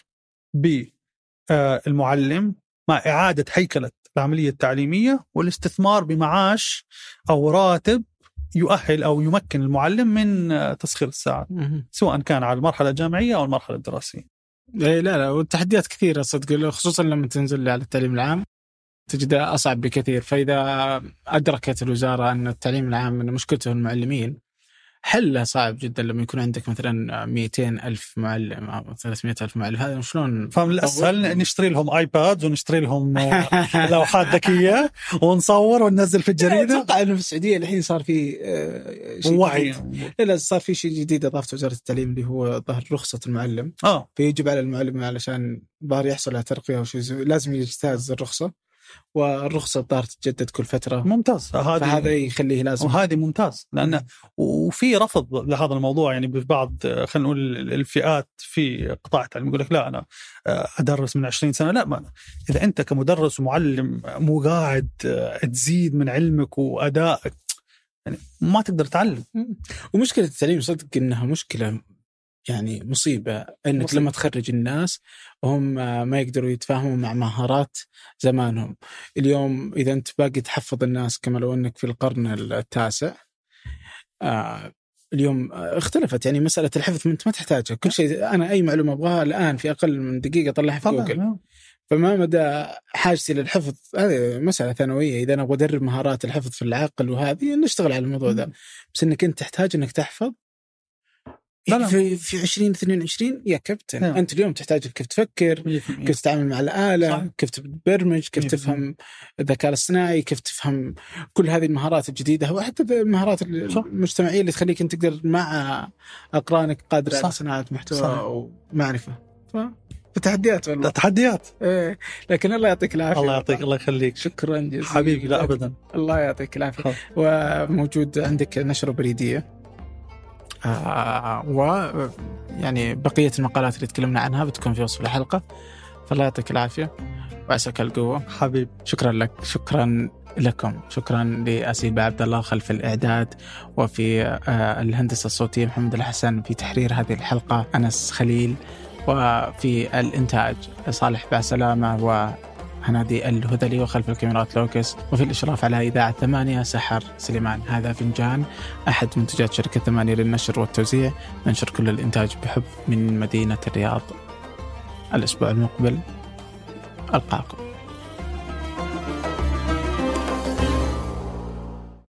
بالمعلم مع إعادة هيكلة العملية التعليمية، والاستثمار بمعاش أو راتب يؤهل أو يمكن المعلم من تسخير الساعات، سواء كان على المرحلة الجامعية أو المرحلة الدراسية. لا والتحديات كثيرة صدق، خصوصا لما تنزل على التعليم العام تجدها أصعب بكثير. فإذا أدركت الوزارة أن التعليم العام من مشكلته المعلمين، حله صعب جدا لما يكون عندك مثلا 200,000 معلم أو 300,000 معلم. هذا شلون؟ فالأسهل نشتري لهم آيباد ونشتري لهم لوحات ذكية ونصور وننزل في الجريدة. أتوقع أنه في السعودية الحين صار في شيء وعي. لا صار في شيء جديد أضافته وزارة التعليم اللي هو ظهر رخصة المعلم. فيجب على المعلم علشان ظهر يحصل على ترقية أو شيء لازم يجتاز الرخصة، والرخصة الظاهر تتجدد كل فترة. ممتاز. فهذا يخليه لازم، وهذه ممتاز. لأنه وفي رفض لهذا الموضوع يعني ببعض خلينا نقول الفئات في قطاع التعليم، يقول لك لا أنا أدرس من 20 سنة. لا، ما إذا أنت كمدرس ومعلم مو قاعد تزيد من علمك وأدائك يعني ما تقدر تعلم. ومشكلة التعليم صدق إنها مشكلة يعني مصيبة أنك لما تخرج الناس وهم ما يقدروا يتفاهموا مع مهارات زمانهم. اليوم إذا أنت باقي تحفظ الناس كما لو أنك في القرن التاسع، اليوم اختلفت. يعني مسألة الحفظ أنت ما تحتاجها، كل شيء أنا أي معلومة أبغاها الآن في أقل من دقيقة أطلعها في جوجل. فما مدى حاجتي للحفظ؟ هذه مسألة ثانوية. إذا أنا أبغى أدرب مهارات الحفظ في العقل وهذه نشتغل على الموضوع ده، بس إنك أنت تحتاج إنك تحفظ في 2022 يا كابتن. أنت اليوم تحتاج كيف تفكر، كيف تتعامل مع الآلة، كيف تبرمج، كيف تفهم الذكاء الاصطناعي، كيف تفهم كل هذه المهارات الجديدة، وحتى المهارات المجتمعية اللي تخليك أنت تقدر مع أقرانك قادر على صناعة محتوى ومعرفة. تحديات والله، تحديات. لكن الله يعطيك العافية. الله يعطيك، الله يخليك، شكرا جزيلا حبيبي. لا أبدا، الله يعطيك العافية. وموجود عندك نشرة بريدية، ويعني بقية المقالات اللي تكلمنا عنها بتكون في وصف الحلقة. فالله يعطيك العافية وعساك القوة حبيب. شكرا لك، شكرا لكم، شكرا لأسيبة عبد الله خلف الإعداد، وفي الهندسة الصوتية محمد الحسن، في تحرير هذه الحلقة أنس خليل، وفي الإنتاج صالح باسلامة وهنادي الهذلي، وخلف الكاميرات لوكس، وفي الإشراف على إذاعة 8 سحر سليمان. هذا فنجان، أحد منتجات شركة 8 للنشر والتوزيع، ننشر كل الإنتاج بحب من مدينة الرياض. الأسبوع المقبل ألقاكم.